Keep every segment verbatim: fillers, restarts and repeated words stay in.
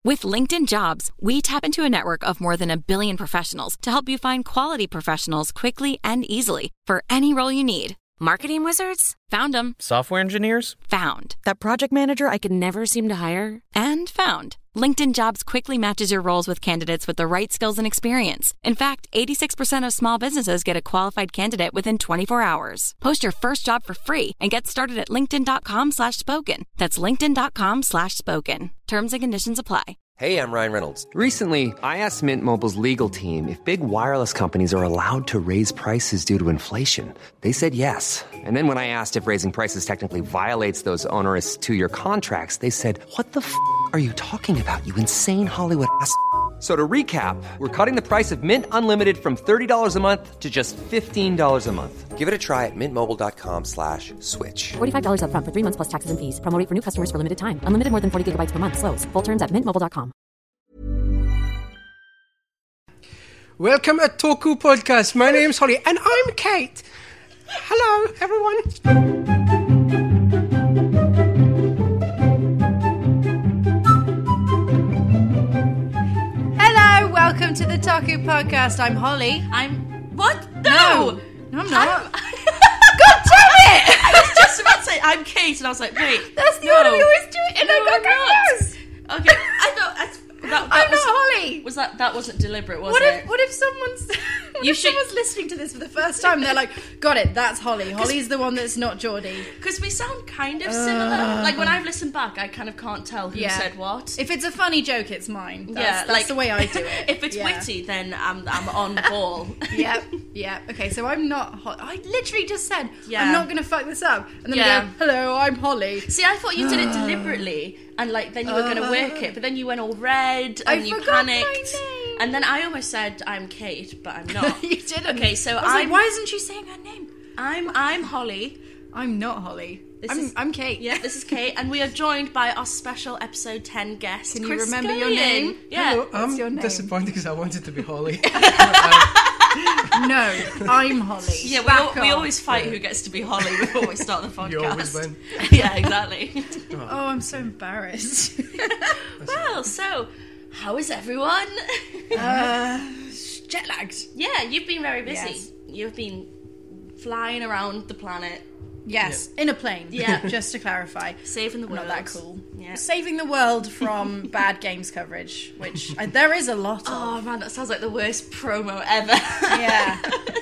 With LinkedIn Jobs, we tap into a network of more than a billion professionals to help you find quality professionals quickly and easily for any role you need. Marketing wizards? Found them. Software engineers? Found. That project manager I could never seem to hire? And found. LinkedIn Jobs quickly matches your roles with candidates with the right skills and experience. In fact, eighty-six percent of small businesses get a qualified candidate within twenty-four hours. Post your first job for free and get started at linkedin.com slash spoken. That's linkedin.com slash spoken. Terms and conditions apply. Hey, I'm Ryan Reynolds. Recently, I asked Mint Mobile's legal team if big wireless companies are allowed to raise prices due to inflation. They said yes. And then when I asked if raising prices technically violates those onerous two-year contracts, they said, what the f*** are you talking about, you insane Hollywood ass f- So to recap, we're cutting the price of Mint Unlimited from thirty dollars a month to just fifteen dollars a month. Give it a try at mintmobile.com slash switch. forty-five dollars up front for three months plus taxes and fees. Promo rate for new customers for limited time. Unlimited more than forty gigabytes per month. Slows full terms at mint mobile dot com. Welcome to Toku Podcast. My name's Holly and I'm Kate. Hello, everyone. Welcome to the Taku Podcast. I'm Holly. I'm... What? No! No, I'm not. I'm... God damn it! I was just about to say, I'm Kate, and I was like, wait. That's the no. order we always do it, and no, I got confused. Okay, I thought... I, that, that I'm was, not Holly. Was that... That wasn't deliberate, was what it? If, what if someone's... What you if should... someone's listening to this for the first time? They're like, got it, that's Holly. Holly's the one that's not Geordie. Because we sound kind of similar. Uh, like, when I've listened back, I kind of can't tell who yeah. said what. If it's a funny joke, it's mine. That's, yeah, that's like, the way I do it. If it's yeah. witty, then I'm, I'm on ball. Yep, yep. Okay, so I'm not Holly. I literally just said, yeah. I'm not going to fuck this up. And then yeah. we go, hello, I'm Holly. See, I thought you did it deliberately, and like then you were going to work it, but then you went all red, and I you forgot panicked. my name. And then I almost said I'm Kate, but I'm not. You didn't. Okay, so I was I'm. like, why isn't she saying her name? I'm I'm Holly. I'm not Holly. This I'm, is, I'm Kate. Yeah, this is Kate, and we are joined by our special episode ten guest. Can you Chris remember your Scullion. name? Yeah. Hello, What's I'm your name? disappointed because I wanted to be Holly. No, I'm Holly. Yeah, we, Back al- we off. always fight who gets to be Holly before we start the podcast. You always win. Yeah, exactly. Oh, I'm so embarrassed. Well, so how is everyone? uh, jet lagged. Yeah, you've been very busy. Yes. You've been flying around the planet. Yes, in a plane. Yeah. Just to clarify. Saving the world. Not that cool. Yeah. Saving the world from bad games coverage, which I, there is a lot of. Oh man, that sounds like the worst promo ever. Yeah.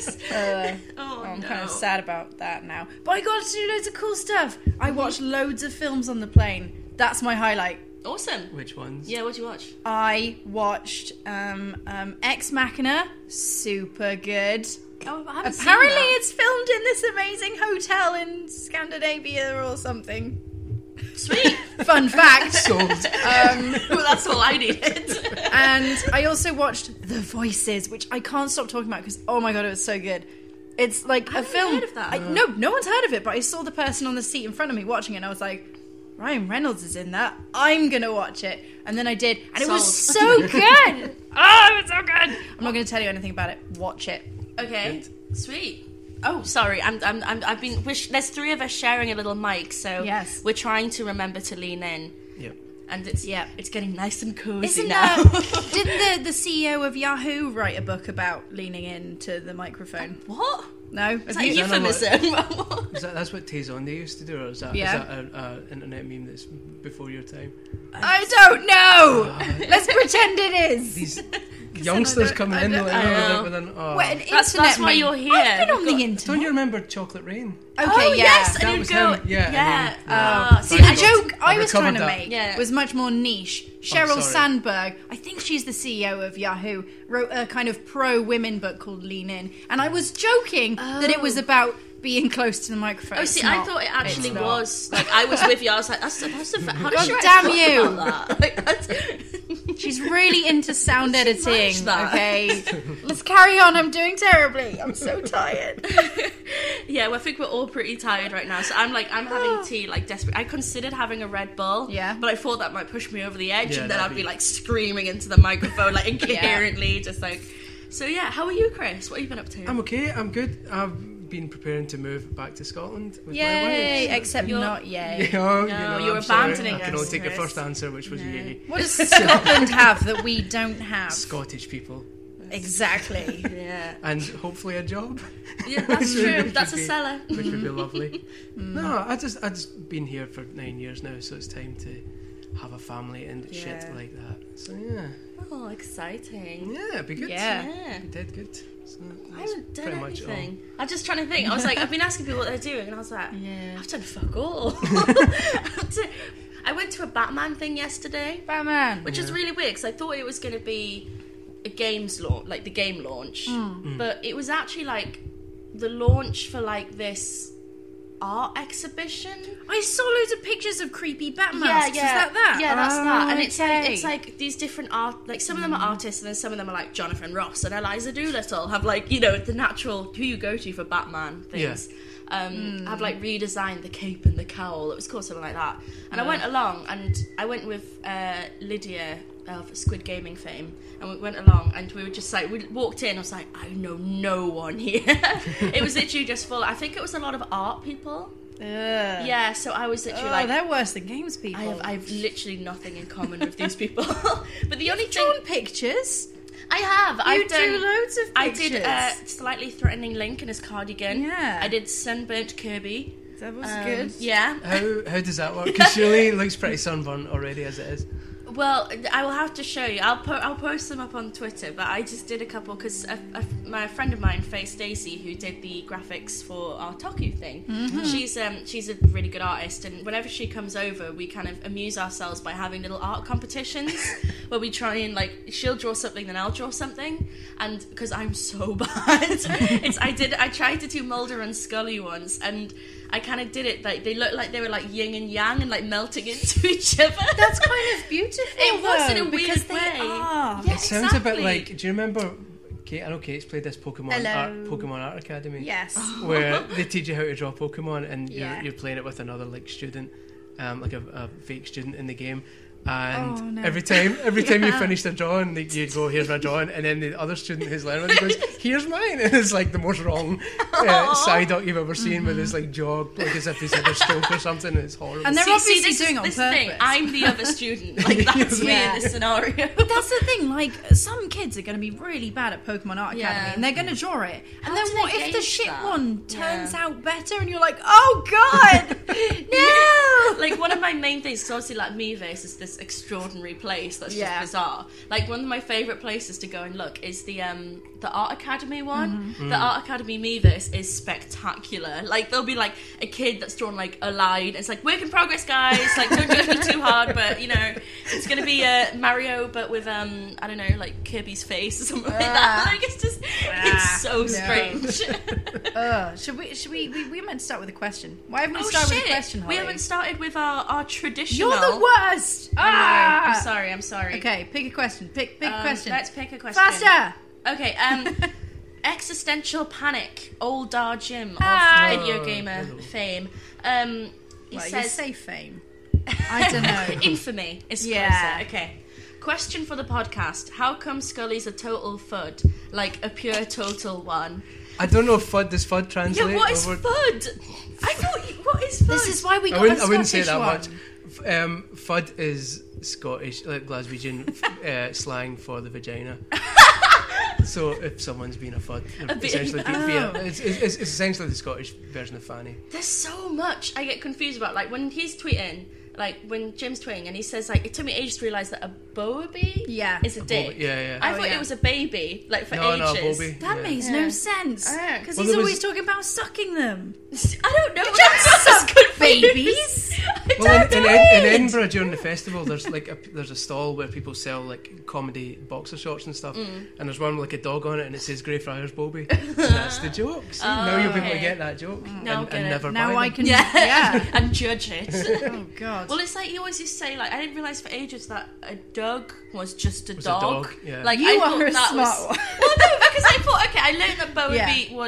Uh, oh, I'm no. kind of sad about that now. But I got to do loads of cool stuff. I watched loads of films on the plane. That's my highlight. Awesome. Which ones? Yeah, what'd you watch? I watched um, um, Ex Machina. Super good. Oh, I haven't Apparently seen that. it's filmed in this amazing hotel in Scandinavia or something. Sweet. Fun fact. Sold. Um, Well, that's all I needed. and I also watched The Voices, which I can't stop talking about because, oh my god, it was so good. It's like I a haven't film. heard of that. I, no, no one's heard of it, but I saw the person on the seat in front of me watching it and I was like, Ryan Reynolds is in that. I'm going to watch it. And then I did. And it was Sold. so good. Oh, it was so good. I'm not going to tell you anything about it. Watch it. Okay, sweet. Oh, sorry. I'm. I'm. I'm I've been. We're sh- there's three of us sharing a little mic, so Yes. we're trying to remember to lean in. Yep. And it's Yeah. it's getting nice and cozy Isn't now. that, didn't the, the C E O of Yahoo write a book about leaning into the microphone? What? No? Is Have that you- euphemism? Is that that's what Tayzonde used to do, or is that, Yeah. is that a, a internet meme that's before your time? I don't know. Let's pretend it is. These youngsters don't- coming I in don't- with, I an, know. with an oh. What, an That's- internet that's why meme? you're here. I've been on We've the got- internet. Don't you remember Chocolate Rain? Okay, Oh yeah. yes, That and was you'd go. him, yeah, and Yeah. then- uh, See, Right. the joke I I was trying recovered to that. make Yeah. was much more niche. Sheryl sorry. Sandberg, I think she's the C E O of Yahoo, wrote a kind of pro-women book called Lean In. And I was joking that it was about being close to the microphone. Oh, It's see, not. I thought it actually It's not. was. Like, I was with you. I was like, that's, that's a, how does God she write damn a book you. about that? Like, that's, She's really into sound editing, managed that? okay? Let's carry on, I'm doing terribly. I'm so tired. yeah, well, I think we're all pretty tired right now. So I'm like, I'm having tea, like, desperate. I considered having a Red Bull. Yeah. But I thought that might push me over the edge, Yeah, and then I'd that'd be, be- like, screaming into the microphone, like, incoherently, just like... So, yeah, how are you, Chris? What have you been up to? I'm okay. I'm good. I've been preparing to move back to Scotland with Yay! my wife. Except You're- not yay. Yeah, No, you know, you're I'm sorry. abandoning I can us, only take the Chris. first answer, which was yay. What does Scotland have that we don't have? Scottish people. Exactly. Yeah. And hopefully a job. Yeah, that's Which true. would That's a be- seller. Which would be lovely. No, I just I just been here for nine years now, so it's time to have a family and shit Yeah. like that. So yeah, Oh, exciting. yeah, it'd be good. Yeah. Yeah. We did good. So I that's haven't done pretty much all. anything. I'm just trying to think. I was like, I've been asking people what they're doing, and I was like, Yeah. I've done fuck all. I've done- I went to a Batman thing yesterday, Batman. which is really weird because I thought it was going to be a games launch, like the game launch, but it was actually like the launch for like this art exhibition. I saw loads of pictures of creepy Batman. Yeah, Is yeah, that that? yeah, that's Oh, that. And it's like okay. it's like these different art. Like some of them are artists, and then some of them are like Jonathan Ross and Eliza Doolittle have like you know the natural who you go to for Batman things. Um, have like redesigned the cape and the cowl. It was called something like that. And I went along, and I went with uh, Lydia of Squid Gaming fame, and we went along, and we were just like we walked in. I was like, I know no one here. It was literally just full. I think it was a lot of art people. Ugh. Yeah, so I was literally Oh, like, they're worse than games people. I have, I have literally nothing in common with these people. But the only thing drawn pictures. I have, You I've drew done loads of I pictures. did uh, slightly threatening Link in his cardigan. Yeah. I did sunburnt Kirby. That was Um, good. Yeah. How how does that work? Because Shirley looks pretty sunburnt already as it is. Well, I will have to show you. I'll po- I'll post them up on Twitter. But I just did a couple because my friend of mine, Faye Stacey, who did the graphics for our Toku thing, she's um she's a really good artist, and whenever she comes over, we kind of amuse ourselves by having little art competitions where we try and like she'll draw something, then I'll draw something, and because I'm so bad, it's I did I tried to do Mulder and Scully once, and I kind of did it like they looked like they were like yin and yang and like melting into each other. That's kind of beautiful. It was in a though, weird because they way. are. Yeah, It sounds a bit exactly. like. Do you remember? Kate, I know Kate's played this Pokemon Hello. Art, Pokemon Art Academy. Yes. Where they teach you how to draw Pokemon, and Yeah. you're, you're playing it with another like student, um, like a, a fake student in the game. And Oh, no. every time, every time you finish the drawing, like, you'd go, "Here's my drawing," and then the other student who's learning with it goes, "Here's mine," and it's like the most wrong uh, Psyduck you've ever seen, with his like jaw, like as if he's had a stroke or something. It's horrible. And they're See- see, obviously this is- doing it on this purpose. Thing. I'm the other student. Like that's me Yeah. in this scenario. But that's the thing, like, some kids are going to be really bad at Pokemon Art Academy, Yeah. and they're going to draw it. And How then do what they if the gauge shit that? one turns Yeah. out better, and you're like, oh god, no! Like one of my main things, so obviously like Miiverse is this extraordinary place that's Yeah. just bizarre. Like one of my favourite places to go and look is the um the Art Academy one. The Art Academy Miiverse is spectacular. Like there'll be like a kid that's drawn like a line. It's like work in progress, guys. Like don't judge me too hard, but you know it's gonna be uh, Mario, but with um I don't know like Kirby's face or something like that. Like it's just it's so strange. Ugh. Should we? Should we? We, we meant to start with a question. Why haven't we Oh started shit! with a question? We Holly? haven't started with our our traditional. You're the worst. I know. Ah! I'm sorry. I'm sorry. Okay, pick a question. Pick pick a Um, question. Let's pick a question. Faster. Okay. Um, existential panic. Old Dar Jim of Hi. video gamer fame. Um, he Well, you says say fame. I don't know. infamy is Yeah. closer. Okay. Question for the podcast: how come Scully's a total fud, like a pure total one? I don't know if FUD does FUD translate Yeah. What is over. fud? I thought. You, what is fud? This is why we I got wouldn't, a I wouldn't say Scottish that one. much. F- Um, FUD is Scottish, like Glaswegian uh, slang for the vagina. So if someone's being a FUD, they're A bit- essentially being, oh. being it's, it's, it's essentially the Scottish version of Fanny. There's so much I get confused about. Like when he's tweeting, like when Jim's tweeting, and he says like it took me ages to realise that a boaby Yeah. is a dick. Boby, yeah, yeah. I Oh, thought yeah. it was a baby, like for No, no, ages. Bobby. That Yeah. makes Yeah. no sense. Yeah. Because Well, he's there was- always talking about sucking them. I don't know. Just That's suck confused. babies. Well, in, in, do in, in it. Edinburgh during the festival, there's like a, there's a stall where people sell like comedy boxer shorts and stuff, Mm. and there's one with like a dog on it, and it says Greyfriars Bobby. And that's the joke. See, now you'll be able to okay. get that joke Now and, I'll get and it. never Now buy I them. can. Yeah, Yeah. and judge it. Oh god. Well, it's like he always used to say, like I didn't realise for ages that a dog was just a Was a dog. dog, yeah. Like You I are thought a that smart was. one. Well, no, because I thought okay, I learned that Bowie Yeah. was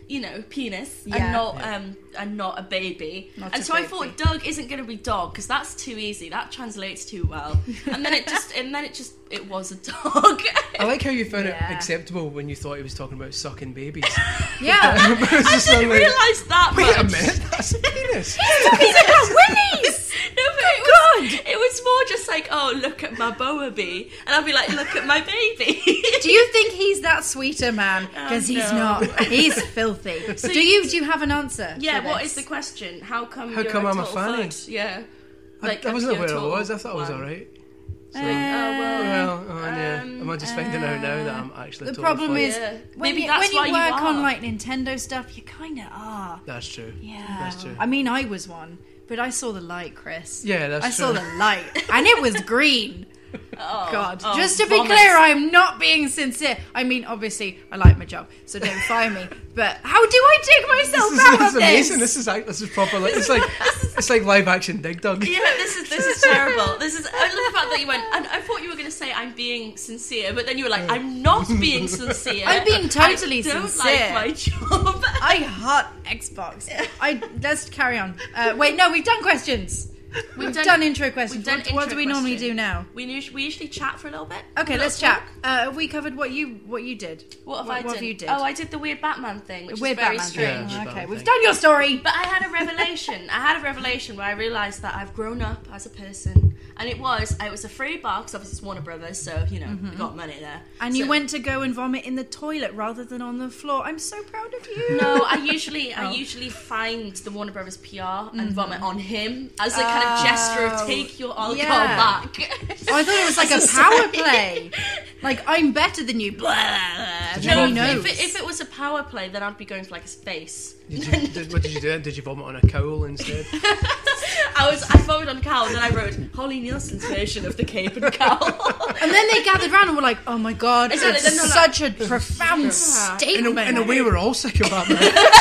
you know, penis Yeah. and not Yeah. um and not a baby. Not and a so I baby. thought Doug isn't going to be dog because that's too easy. That translates too well. And then it just and then it just it was a dog. I like how you found Yeah. it acceptable when you thought he was talking about sucking babies. Yeah. It's I just didn't like, realise that Wait much. a minute, that's a penis. He's about willies! No, but it was, it was more just like, oh, look at my boa bee. And I'd be like, look at my baby. Do you think he's that sweeter man? Because Oh, he's no. not. He's filthy. So do you do you have an answer? Yeah, for what this? is the question? How come How you're come a I'm a total fanny? fud? Yeah. I, I a wasn't pure aware I total was. I thought I was wank. alright. Oh, well. Well, oh, yeah. Um, Am I just finding out now that I'm actually The total problem fun? is Yeah. when Maybe you, that's when you why you work on are. like Nintendo stuff, you kind of are. That's true. Yeah. That's true. I mean, I was one, but I saw the light, Chris. Yeah, that's I saw true. the light, and it was green. Oh, God. oh, Just to be vomit. clear, I'm not being sincere. I mean, obviously, I like my job, so don't fire me. But how do I dig myself This is, out this of is amazing. this? This is like, this is proper. Like, it's like it's like live action Dig Dug. Yeah, this is this is terrible. This is. I love the fact that you went. And I thought you were going to say I'm being sincere, but then you were like, I'm not being sincere. I'm being totally I don't sincere. like my job. I heart Xbox. I let's carry on. Uh, wait, no, we've done questions. We've, done, done- intro questions. we've done what, what intro do we normally question. do now? We usually, we usually chat for a little bit. Okay, A let's little chat. Uh, have we covered what you what you did? What have what, I what done? have you did? Oh, I did the weird Batman thing, which Weird is very Batman strange. Yeah. thing. Batman Okay, we've thing. done your story. But I had a revelation. I had a revelation where I realised that I've grown up as a person, and it was I was a free bar because obviously it's Warner Brothers, so you know we got money there. And you So- went to go and vomit in the toilet rather than on the floor. I'm so proud of you. No, I usually I Oh. usually find the Warner Brothers P R and vomit on him as a kind of gesture of take your alcohol Yeah. back. Oh, I thought it was like a As power sign. play. Like, I'm better than you. Blah. And you then he vomit? knows. If it, if it was a power play, then I'd be going for like his face. Did you, did, what did you do? Did you vomit on a cowl instead? I was I voted on Cowl, and then I wrote Holly Nielsen's version of the Cape and Cowl. And then they gathered round and were like, oh my god, Exactly, it's they're not such a profound In a, statement. in a way, we're all sick of Batman.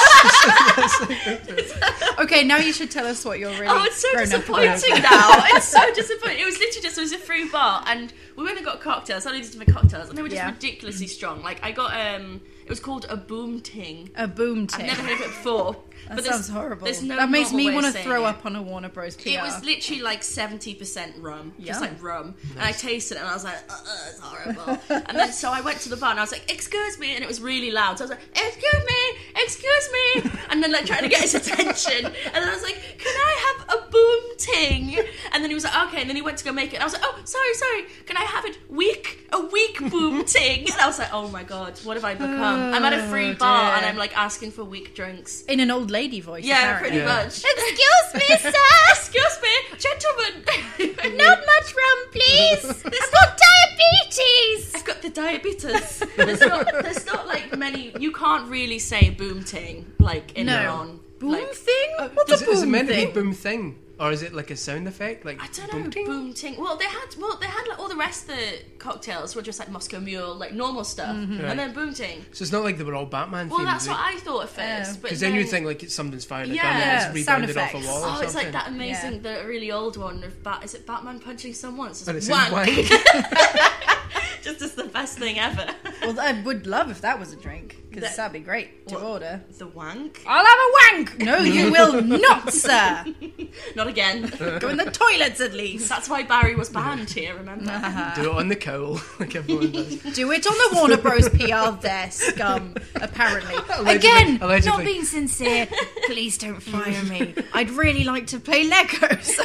Okay, now you should tell us what you're really Oh, it's so grown up about. disappointing now. It's so disappointing. It was literally just, it was a free bar, and we went and got cocktails. I only did my cocktails, and they were just Yeah. ridiculously strong. Like, I got, um, it was called a boom ting. A boom ting. I've never heard of it before. That but there's- sounds horrible. There's no that makes normal me way want of to saying throw it. up on a Warner Bros. P R. It was literally like seventy percent rum, just Yum. like rum. And I tasted it and I was like, uh, uh, it's horrible. And then so I went to the bar and I was like, excuse me, and it was really loud. So I was like, excuse me, excuse me. And then like trying to get his attention. And then I was like, can I have a boom ting? And then he was like, okay. And then he went to go make it. And I was like, oh, sorry, sorry. Can I have it weak, a weak boom ting? And I was like, oh my God, what have I become? I'm at a free Oh, bar dear. and I'm like asking for weak drinks. In an old lady voice, Yeah, apparently. pretty Yeah. much. Excuse me, sir. Excuse me, gentlemen. Not much rum, please. I've got diabetes. I've got the diabetes. There's not, there's not like many. You can't really say boom ting like in No. Iran. Boom Like, thing? What's Is a it, boom is it meant thing? to be boom thing, or is it like a sound effect? Like I don't boom know, ting? boom ting. Well, they had, well, they had like all the rest of the cocktails were just like Moscow Mule, like normal stuff, Mm-hmm. and then boom ting. So it's not like they were all Batman Well, themed. that's what I thought at first. Yeah. but Because then, you'd think like it's something's fired a Yeah. gun and Yeah, it's sound rebounded off a effects. wall or Oh, something. it's like that amazing, Yeah. the really old one of Bat. Is it Batman punching someone? It's just And it's wank. wank. Just as the best thing ever. Well, I would love if that was a drink, because That- that'd be great to What? order. The wank? I'll have a wank! No, you will not, sir! Not again. Go in the toilets at least. That's why Barry was banned here. Remember? Do it on the cowl, like everyone does. Do it on the Warner Bros. P R there, scum, apparently. Allegedly- Again, allegedly. not being sincere. Please don't fire me. I'd really like to play Lego, so...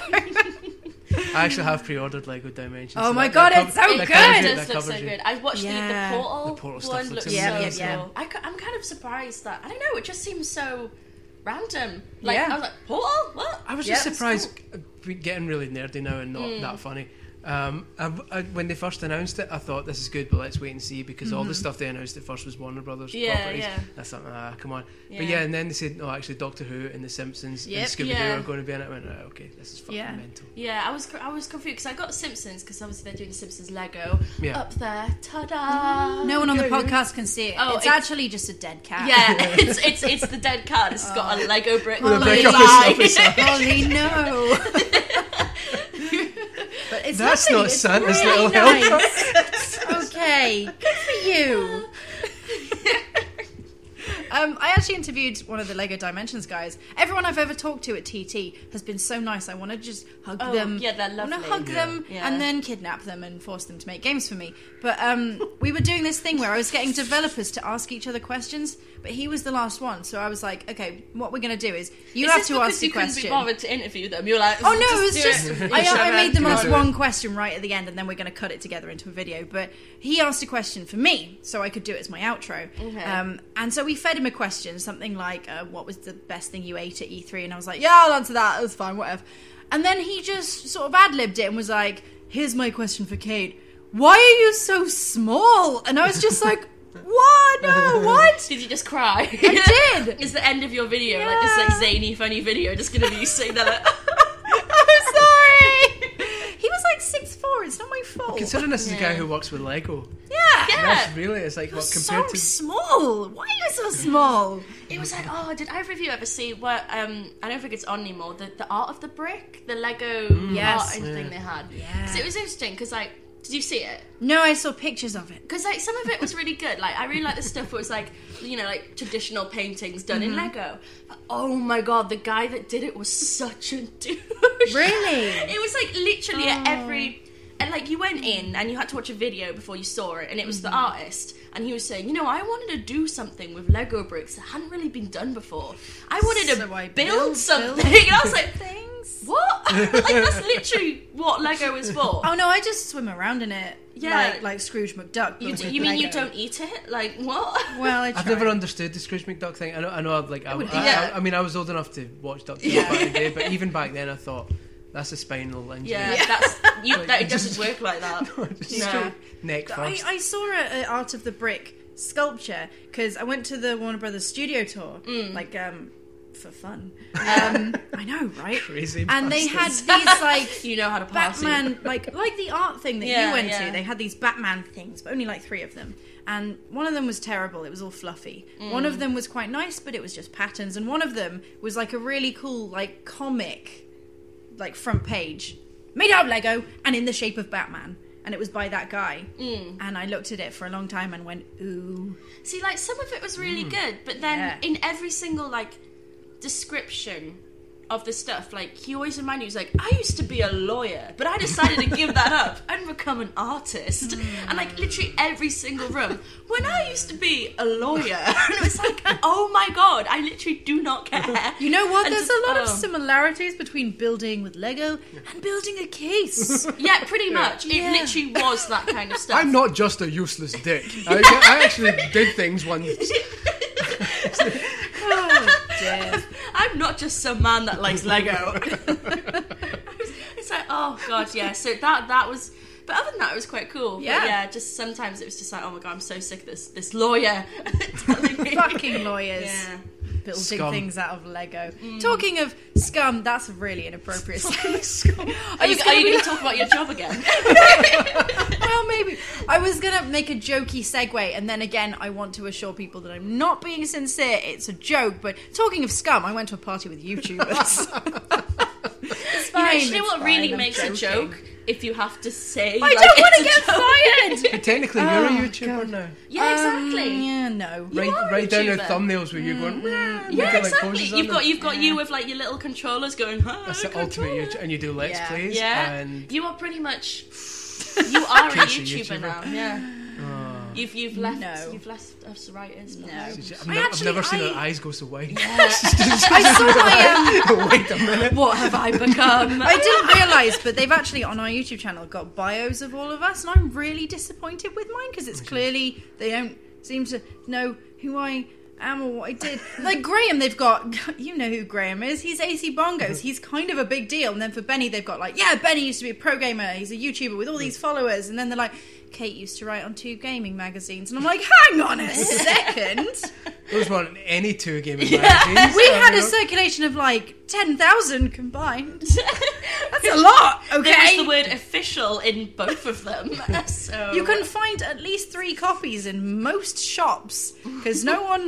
I actually have pre-ordered Lego Dimensions. Oh so my that- God, that it's cov- so that good! covers It you, does that look so covers you. good. I watched Yeah. the, the Portal. The Portal stuff one looks looks amazing. so Yeah, yeah, cool. I, ca- I'm kind of surprised that I don't know. It just seems so random. Like Yeah. I was like, Portal? What? I was Yeah, just it's surprised, uh, getting really nerdy now and not Mm. that funny. Um, I, I, when they first announced it, I thought this is good, but let's wait and see because all the stuff they announced at first was Warner Brothers Mm-hmm. Yeah, properties. yeah. I thought, ah, come on. But Yeah. yeah, and then they said, no, actually, Doctor Who and The Simpsons Yep. and Scooby Doo Yeah. are going to be in it. I went, oh, okay, this is fucking Yeah. mental. Yeah, I was I was confused because I got Simpsons because obviously they're doing the Simpsons Lego Yeah. up there. Ta-da! No one on the podcast can see it. Oh, it's, it's- actually just a dead cat. Yeah, it's it's it's the dead cat. It's got a Lego brick. With a on brick the up his- side. up his Holly, no. But it's That's lovely. not It's Santa's really little helper. nice. Okay, good for you. Um, I actually interviewed one of the Lego Dimensions guys. Everyone I've ever talked to at T T has been so nice. I want to just hug Oh, them. yeah, they're I want to lovely. hug them Yeah. and then kidnap them and force them to make games for me. But um, we were doing this thing where I was getting developers to ask each other questions, but he was the last one. So I was like, okay, what we're going to do is you Is have this to because ask you the couldn't question. be bothered to interview them? You're like, Oh no, it was do just it. I, I made them Yeah. ask Yeah. one question right at the end, and then we're going to cut it together into a video. But he asked a question for me, so I could do it as my outro. Okay. Um, and so we fed him a question, something like, uh, "What was the best thing you ate at E three?" And I was like, "Yeah, I'll answer that. That's fine, whatever." And then he just sort of ad-libbed it and was like, "Here's my question for Kate. Why are you so small?" And I was just like, "What? No, what?" Did you just cry? I did. Is the end of your video like this like zany funny video just gonna be you sitting there like I'm sorry. He was like six foot four. It's not my fault. Considering this is a Yeah. guy who works with Lego, Yeah. Yeah. that's really it's like You're what so compared to. small. Why are you so small? It was like, oh, did either of you ever see what? Um, I don't think it's on anymore. The the art of the brick, the Lego Yes. art and thing they had. Yeah. So it was interesting because like, did you see it? No, I saw pictures of it. Because like some of it was really good. Like I really like the stuff where it was like, you know, like traditional paintings done in Lego. But, oh my god, the guy that did it was such a douche. Really? It was like literally at every. And like you went in and you had to watch a video before you saw it, and it was the artist, and he was saying, you know, I wanted to do something with Lego bricks that hadn't really been done before. I wanted So to I build, build- something. build And I was like, things. what? Like that's literally what Lego is for. Oh no, I just swim around in it. Yeah. Like, like Scrooge McDuck. but You, with you mean you Lego. don't eat it? Like what? Well, I I've try. never understood the Scrooge McDuck thing. I know, I know. I've like, I, would- I, yeah. I, I mean, I was old enough to watch DuckTales Yeah. back in the day, but even back then, I thought that's a spinal injury. Yeah, that's you. Like, That, you it doesn't just- work like that. Just No. straight neck I, first. I saw a, a Art of the Brick sculpture because I went to the Warner Brothers studio tour, Mm. like um, for fun. Um, I know, right? Crazy And they had bastards. these like You know how to party. Batman, like like the art thing that Yeah, you went yeah. to. They had these Batman things, but only like three of them. And one of them was terrible. It was all fluffy. One Mm. of them was quite nice, but it was just patterns. And one of them was like a really cool, like comic, like front page, made out of Lego and in the shape of Batman. And it was by that guy. Mm. And I looked at it for a long time and went, ooh. See, like some of it was really good, but then Yeah. in every single like description of the stuff, like he always reminded you, he was like, I used to be a lawyer, but I decided to give that up and become an artist. And like literally every single room, when I used to be a lawyer, and it was like, oh my god, I literally do not care. You know what? And There's just- a lot of oh. similarities between building with Lego and building a case. Yeah, pretty much. It Yeah. literally was that kind of stuff. I'm not just a useless dick. I, I actually did things once. Oh, dear. I'm not just some man that likes Lego. It's like, oh god, yeah. So that that was, but other than that, it was quite cool. But Yeah. yeah. Just sometimes it was just like, oh my god, I'm so sick of this this lawyer telling me. Fucking lawyers. Yeah. Building Scum. things out of Lego. Talking of scum, that's a really inappropriate sentence. Are I you, was are you gonna going be- to talk about your job again? Well, maybe. I was going to make a jokey segue, and then again, I want to assure people that I'm not being sincere. It's a joke. But talking of scum, I went to a party with YouTubers. It's You know, fine, you know it's what fine, really I'm makes a joking. joke? If you have to say, I like, don't want to it's a get joke. fired! Technically, you're Oh, a YouTuber God. now. Yeah, exactly. Um, yeah, no. Write, are a write down the YouTuber. thumbnails where you're going. "Meow," Yeah, make it, like, exactly. poses on You've got them. you've got you with like your little controllers going. Hi, That's the ultimate controller." YouTube, and you do let's Yeah. plays. Yeah, And you are pretty much. You are a Casey YouTuber, YouTuber. now. Yeah. You've you've left No. you've left us writers. No. behind. I've, I never, I've actually- never seen I- her eyes go so wide. I saw my um, Wait a minute. What have I become? I didn't realise, but they've actually on our YouTube channel got bios of all of us, and I'm really disappointed with mine because it's clearly they don't seem to know who I am or what I did. Like Graham, they've got, you know who Graham is. He's A C Bongos. He's kind of a big deal. And then for Benny, they've got like, yeah, Benny used to be a pro gamer. He's a YouTuber with all these followers. And then they're like, Kate used to write on two gaming magazines. And I'm like, hang on a second. Those weren't any two gaming magazines. We uh, had you a know. circulation of like ten thousand combined. That's a lot, There okay? was the word official in both of them. So You can find at least three copies in most shops because no one,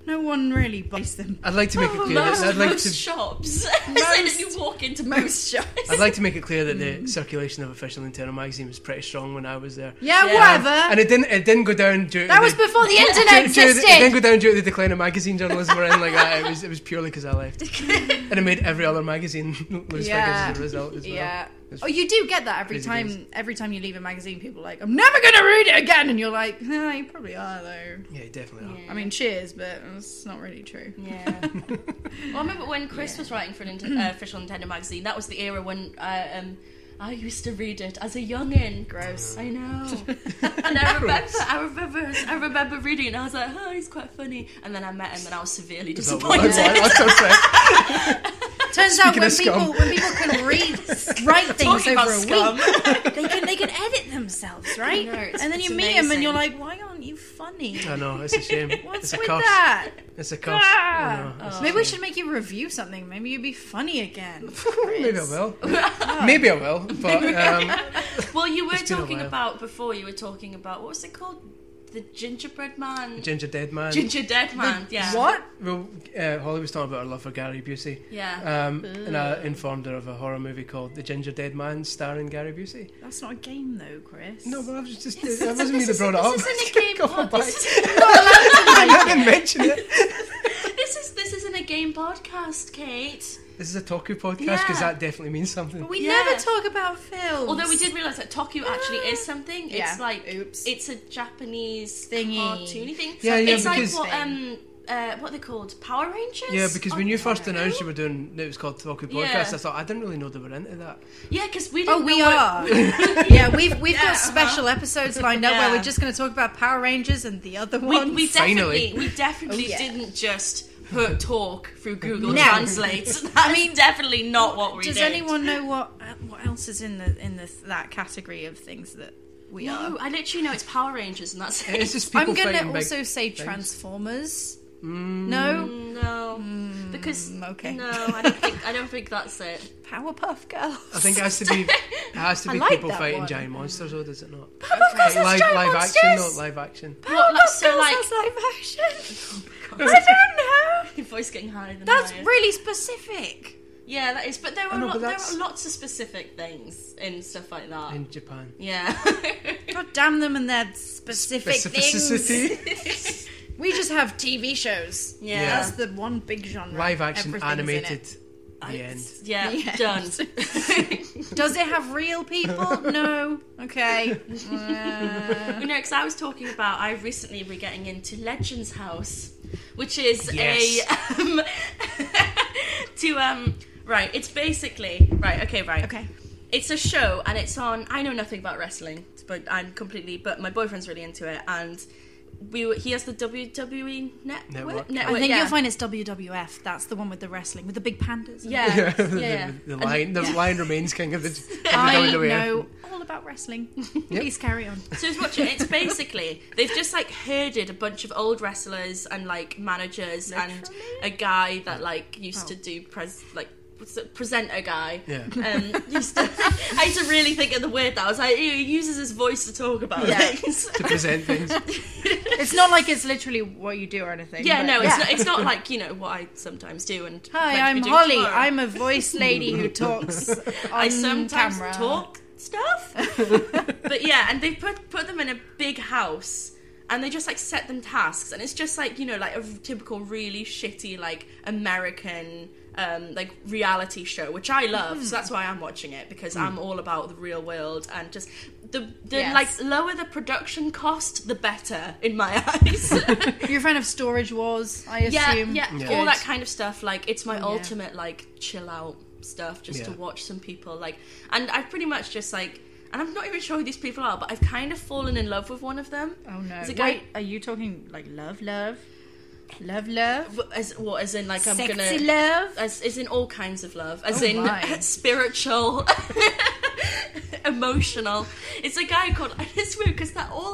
No one really buys them. I'd like to make it clear Most, that I'd like most to. shops. Most- you walk into Most shops. I'd like to make it clear that the circulation of Official Internal magazine was pretty strong when I was there. Yeah, Yeah. whatever. And it didn't. It didn't go down due. that to was the, before the due- internet due to the- existed. It didn't go down due to the decline of magazine journalism or anything like that. It was. It was purely because I left, and it made every other magazine lose Yeah. figures as a result as well. Yeah. It's Oh, you do get that every crazy time. days. Every time you leave a magazine, people are like, "I'm never gonna read it again," and you're like, "Ah, you probably are though." Yeah, you definitely are. I mean, cheers, but it's not really true. Yeah. Well, I remember when Chris was writing for an Nint- uh, official Nintendo magazine. That was the era when I um I used to read it as a youngin. Gross. I know. And I remember, I remember, I remember reading it, and I was like, "Oh, he's quite funny." And then I met him, and I was severely So, disappointed. that's so fair. Turns out Speaking when of scum. people when people can read write things Talking about over a scum. week, they can they can edit themselves, right? I know, it's- and then it's you meet them, and amazing. you're like, "Why aren't you funny? I know, it's a shame. What's it's a with curse. that?" It's a curse. Ah. I know, it's a Maybe we shame. should make you review something. Maybe you'd be funny again. Maybe I will. Maybe I will. But um, Well, you were It's been a talking while. about before. You were talking about what was it called? The gingerbread man. Ginger Dead Man. Ginger Dead Man. Yeah. What? Well, uh, Holly was talking about her love for Gary Busey. Yeah. Um, and I informed her of a horror movie called The Ginger Dead Man, starring Gary Busey. That's not a game, though, Chris. No, but I was just. It wasn't me that brought it up. This isn't a game. Go on pod- back. this, is, I didn't mention it. this is this isn't a game podcast, Kate. This is a Toku podcast because Yeah. that definitely means something. We Yeah. never talk about films. Although we did realise that Toku actually is something. It's Yeah. like Oops. it's a Japanese Thingy. cartoony thing. Yeah, yeah, It's like because- what um uh, what are they called? Power Rangers? Yeah, because when On you first Toku? announced you were doing it was called Toku Podcast, Yeah. I thought I didn't really know they were into that. Yeah, because we Oh, didn't we know what- are. yeah, we've we've Yeah, got special episodes lined up Yeah. where we're just going to talk about Power Rangers and the other We, ones. we Finally. definitely, we definitely Oh, yeah. didn't just put talk through Google No. Translate. That's mean, definitely not what we Does did. anyone know what uh, what else is in the in the that category of things that we No, are? I literally know it's Power Rangers, and that's It's it. just people I'm going fighting to big also say things. Transformers. No, No, because okay. no, I don't think I don't think that's it. Powerpuff Girls. I think it has to be it has to I be like people that fighting one. giant monsters, though, does it not? Powerpuff Girls Like has live, giant live monsters. action, not live action. What, like, so Girls like has live action. I don't know. your voice getting higher than That's higher. really specific. Yeah, that is. But there are know, lo- but there that's- are lots of specific things in stuff like that. In Japan. Yeah. God damn them and their specific Specificity. things. We just have T V shows. Yeah. That's the one big genre. Live action, Everything's in animated. it. The end. yeah, Yeah. done. Does it have real people? No. Okay. Uh, You know, because I was talking about, I recently been getting into Legends House, which is Yes. a um, to um right. It's basically right. Okay, right. okay. It's a show, and it's on. I know nothing about wrestling, but I'm completely. But my boyfriend's really into it, and we were, he has the W W E net- Network. network. I think yeah. you'll find it's W W F. That's the one with the wrestling, with the big pandas. Yeah, yeah, the, yeah. the, the And- lion, the lion remains king of the, of the I W W F. know all about wrestling. Please carry on. So it's watching. It's basically they've just like herded a bunch of old wrestlers and like managers and a guy that like used to do pres like what's it, presenter guy. Yeah. Um, used to, I had to really think of the word that I was like he uses his voice to talk about Yeah. things. To present things. It's not like it's literally what you do or anything. Yeah, but no, yeah. it's not. It's not like you know what I sometimes do. And Hi, meant to I'm be doing Holly. tomorrow. I'm a voice lady who talks on I sometimes camera. talk stuff. But yeah, and they put put them in a big house and they just like set them tasks, and it's just like, you know, like a typical really shitty like American um like reality show, which I love. So that's why I'm watching it, because I'm all about the real world, and just the the Yes. like lower the production cost, the better in my eyes. You're a fan of Storage Wars, I yeah, assume. yeah, Yeah. all Good. that kind of stuff. Like, it's my Yeah. ultimate like chill out stuff, just to Yeah. watch some people like. And I've pretty much just like, and I'm not even sure who these people are, but I've kind of fallen in love with one of them. Oh no. There's a guy- Wait, are you talking like love, love? Love, love? As what? As in like I'm Sexy gonna love? As, as in all kinds of love, as Oh in my. spiritual, emotional. It's a guy called. It's weird because they're all like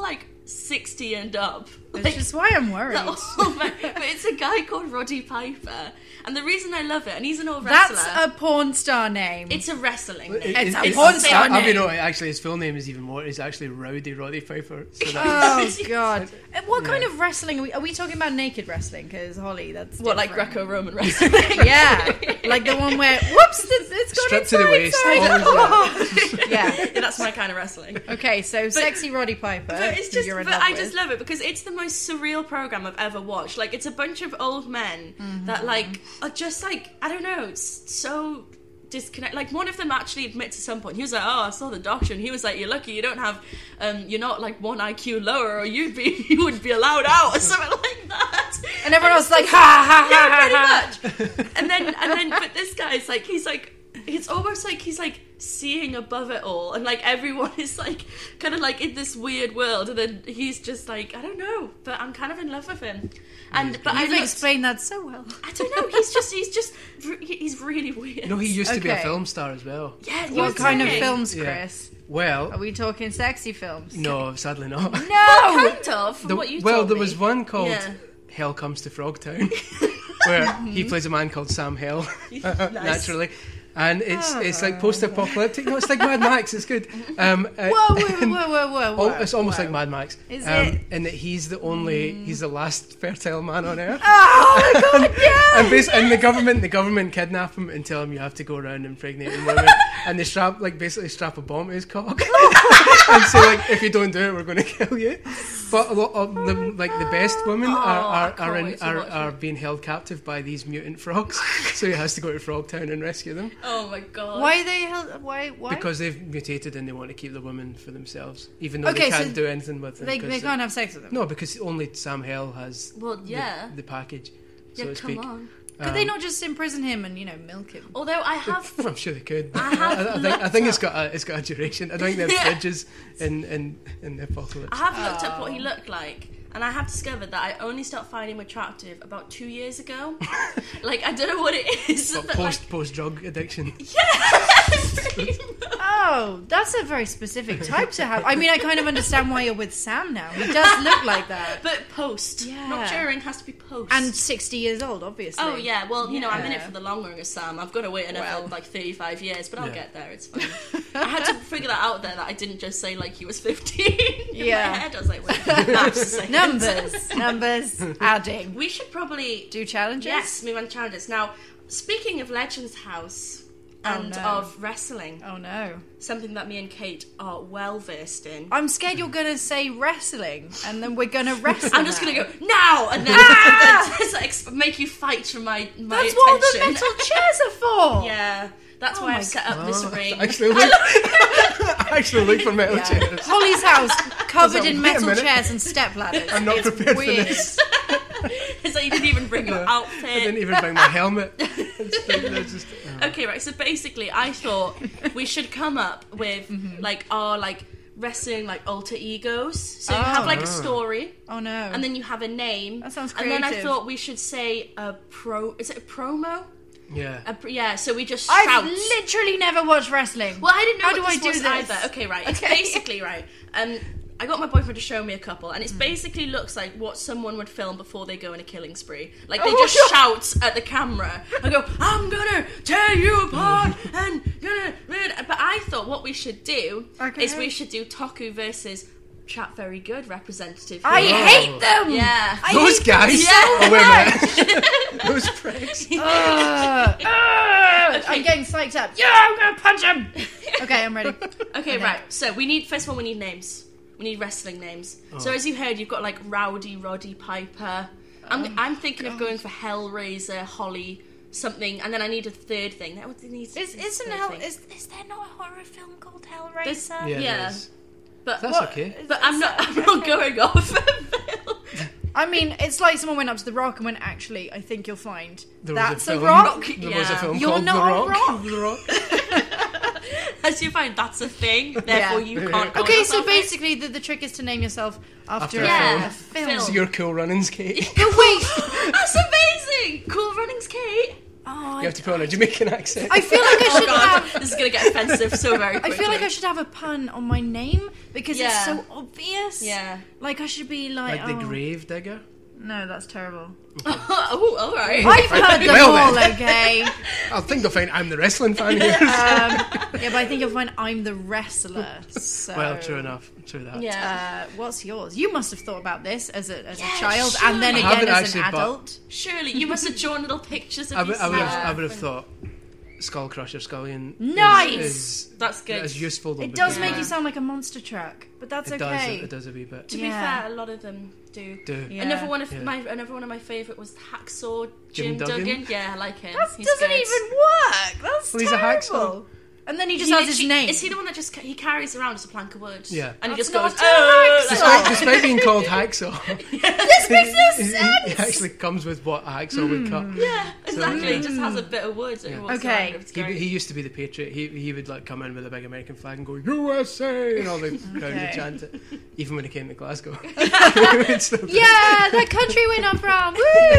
sixty and up. Which Like, is why I'm worried. oh my, but it's a guy called Roddy Piper, and the reason I love it, and he's an old wrestler. That's a porn star name. It's a wrestling name. It's a It- porn it- star I, I mean, name. no, actually, his full name is even more. It's actually Rowdy Roddy Piper. So that Oh god! Uh, What kind of wrestling are we? Are we talking about naked wrestling? Because Holly, that's What, like different. Greco-Roman wrestling? Yeah, like the one where whoops, it's, it's gone Stripped to the inside, waist, sorry. always that. Yeah. Yeah, that's my kind of wrestling. Okay, so sexy Roddy Piper. But it's who just, you're in but love I with. just love it because it's the most surreal program I've ever watched. Like, it's a bunch of old men that, like, are just like, I don't know, it's so disconnect. Like, one of them actually admits at some point, he was like, oh, I saw the doctor, and he was like, you're lucky you don't have, um, you're not like one I Q lower, or you'd be, you would be allowed out, or something like that. And everyone else is like, ha ha Yeah, ha pretty ha. much. And then, and then, but this guy's like, he's like, it's almost like he's like seeing above it all, and like everyone is like kind of like in this weird world, and then he's just like, I don't know, but I'm kind of in love with him. And but I You've looked, explained that so well. I don't know, he's just he's just re- he's really weird. No, he used to be a Okay. film star as well. Yeah, you What were kind of saying. films, Yeah. Chris? Well, Are we talking sexy films? no, sadly not. No. Kind of from The- what you well, told there me. was one called Yeah. Hell Comes to Frogtown, where he plays a man called Sam Hell, naturally. And it's it's like post-apocalyptic. No, it's like Mad Max. It's good. Um, uh, Whoa, whoa, whoa, whoa, whoa, whoa. al- it's almost whoa. like Mad Max. Is um, it? In that he's the only, he's the last fertile man on Earth. Oh my god, yeah! And, bas- and the government, the government kidnap him and tell him you have to go around impregnating women, and they strap, like, basically strap a bomb to his cock, and say, like, if you don't do it, we're going to kill you. But a lot of the, like, the best women are are can't are, in, wait to are, watch are it. being held captive by these mutant frogs, so he has to go to Frogtown and rescue them Oh my god. Why are they held? Why? Why? because they've mutated and they want to keep the women for themselves, even though Okay, they can't so do anything with them. they, 'cause they can't have sex with them. No, because only Sam Hell has Well, the- yeah. the, package, so Yeah, to come speak. on. Could they not just imprison him and, you know, milk him? Although I have I'm sure they could. I have I, I think I think it's got a it's got a duration. I don't think they have Yeah. fridges in, in, in the apocalypse. I have looked up what he looked like, and I have discovered that I only started finding him attractive about two years ago. Like, I don't know what it is. Got but post post drug addiction. like, Oh, that's a very specific type to have. I mean, I kind of understand why you're with Sam now. He does look like that. but post, Yeah. not during, has to be post. And sixty years old, obviously. oh yeah, well, you know, I'm in it Yeah. for the long run as Sam. I've got to wait another Well. like thirty-five years, but I'll Yeah. get there. It's fine. I had to figure that out there, that I didn't just say like he was fifteen. In Yeah. my head, I was like, wait, maths a second. Numbers, numbers, adding. We should probably Do challenges? Yes, move on to challenges. Now, speaking of Legends House and no. of wrestling, Oh no. something that me and Kate are well versed in. I'm scared you're going to say wrestling, and then we're going to wrestle. I'm just now. gonna go now and then, and then just, like, make you fight for my my That's what the attention. metal chairs are for! Yeah, that's Oh why my I've set up this Oh, ring. actually, look, actually look for metal chairs. Holly's house covered So, in wait a metal minute. chairs and step ladders. I'm not It's prepared weird. for this. It's like you didn't even bring your I outfit. didn't even bring my helmet. It's like, they're just, oh. Okay, right. So basically, I thought we should come up with Mm-hmm. like our like wrestling like alter egos. So you have like a story. Oh no. And then you have a name. That sounds And then I creative. thought we should say a pro. Is it a promo? Yeah. A, pr- yeah. So we just I've shout. literally never watched wrestling. well, I didn't know How what do I this do was this? either. Okay, right. It's Okay. basically right. Um, I got my boyfriend to show me a couple, and it's Hmm. basically looks like what someone would film before they go in a killing spree. Like they Oh, just God. shout at the camera and go, "I'm gonna tear you apart," and gonna. But I thought what we should do Okay. is we should do Toku versus Chat Very Good representative. I here. hate them! Yeah. I Those hate guys. Yeah. Oh wait a minute. Those pricks. Ugh. Ugh. I'm getting psyched up. Yeah, I'm gonna punch him! Okay, I'm ready. Okay, right. So we need first of all we need names. We need wrestling names. Oh. So as you heard, you've got like Rowdy Roddy Piper. I'm I'm thinking of going for Hellraiser, Holly, something, and then I need a third thing. That would need. Is, isn't Hell, is, is there not a horror film called Hellraiser? This- Yeah, Yeah. there is. But That's what- okay. But I'm not. I'm not going off. I mean, it's like someone went up to The Rock and went, actually, I think you'll find There was that's a a, film, rock. There was a Yeah. film You're called not The a Rock. rock. The Rock. As you find that's a thing, therefore you can't. call Okay, so yourself it. basically the, the trick is to name yourself after, After a a, film. a film. Film. So you're Cool Runnings, Kate. No, wait! That's amazing. Cool Runnings, Kate. Oh, You have to put on a Jamaican accent. I feel like I Oh should god, have. this is gonna get offensive so very I quickly. feel like I should have a pun on my name because Yeah. it's so obvious. Yeah. Like I should be like, Like the oh, grave digger. No, that's terrible. Oh, all right. I've heard them Well all. then. Okay. I think they'll find I'm the wrestling fan here. Um, yeah, but I think you'll find I'm the wrestler. So. Well, true enough. True that. Yeah. Uh, what's yours? You must have thought about this as a as Yeah, a child, sure. and then I again haven't as an actually, but- adult. Surely you must have drawn little pictures of I would, I would have, yourself. I would have thought Skull Crusher Scullion. Nice! Is, is, That's good. Is useful though. It does because make you sound like a monster truck, but that's It okay. does. It does a wee bit. To Yeah. be fair, a lot of them do. Do. Yeah. Another one of Yeah. my another one of my favourite was Hacksaw Jim Jim, Duggan? Duggan. Yeah, I like him. That He's doesn't good. even work. That's Well, he's a terrible. hacksaw. And then he just He has his literally- name. Is he the one that just ca- he carries around just a plank of wood? Yeah. and he That's just goes, not a oh, like, hacksaw. Despite, despite being called Hacksaw, This makes no he, sense. he actually comes with what a hacksaw would cut. yeah, exactly. yeah. He just has a bit of wood. And walks Okay. around. It's He, great. he used to be the patriot. He he would like come in with a big American flag and go U S A, and all the crowd Okay. would chant it. Even when he came to Glasgow. It's still- Yeah, that country we're not from.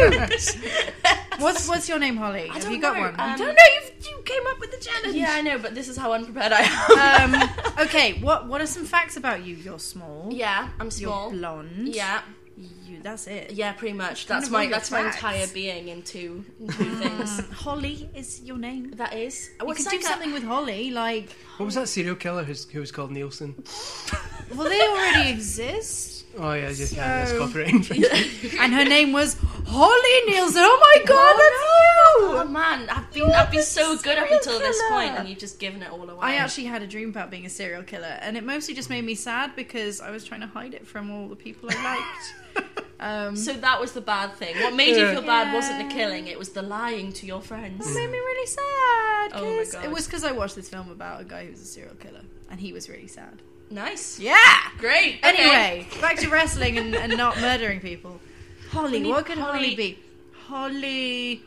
Woo! What's what's your name, Holly? Have don't you got know, one? I um, don't know. You you came up with the challenge. Yeah, I know, but this is how unprepared I am. Um. Okay. What what are some facts about you? You're small. yeah, I'm You're small. blonde. Yeah, You. That's it. yeah, pretty much. Kind That's of all my your that's my facts. entire being in two, in two things. Holly is your name. That is. We What's could do like a- something with Holly, like. What was that serial killer who's, who was called Nielsen? Well, they already exist. Oh yeah, just yeah, that's So- copyright infringement. And her name was Holly Nielsen. Oh my god, Oh that's you! man, I've been You're I've been the so good up serial until this killer. point, and you've just given it all away. I actually had a dream about being a serial killer, and it mostly just made me sad because I was trying to hide it from all the people I liked. Um, So that was the bad thing. What made you Yeah. feel bad wasn't the killing; it was the lying to your friends. it made me really sad. Oh my 'cause God. It was because I watched this film about a guy who was a serial killer, and he was really sad. Nice. Yeah. Great. Okay. Anyway, back to wrestling and, and not murdering people. Holly, We need what could Holly, Holly- be? Holly,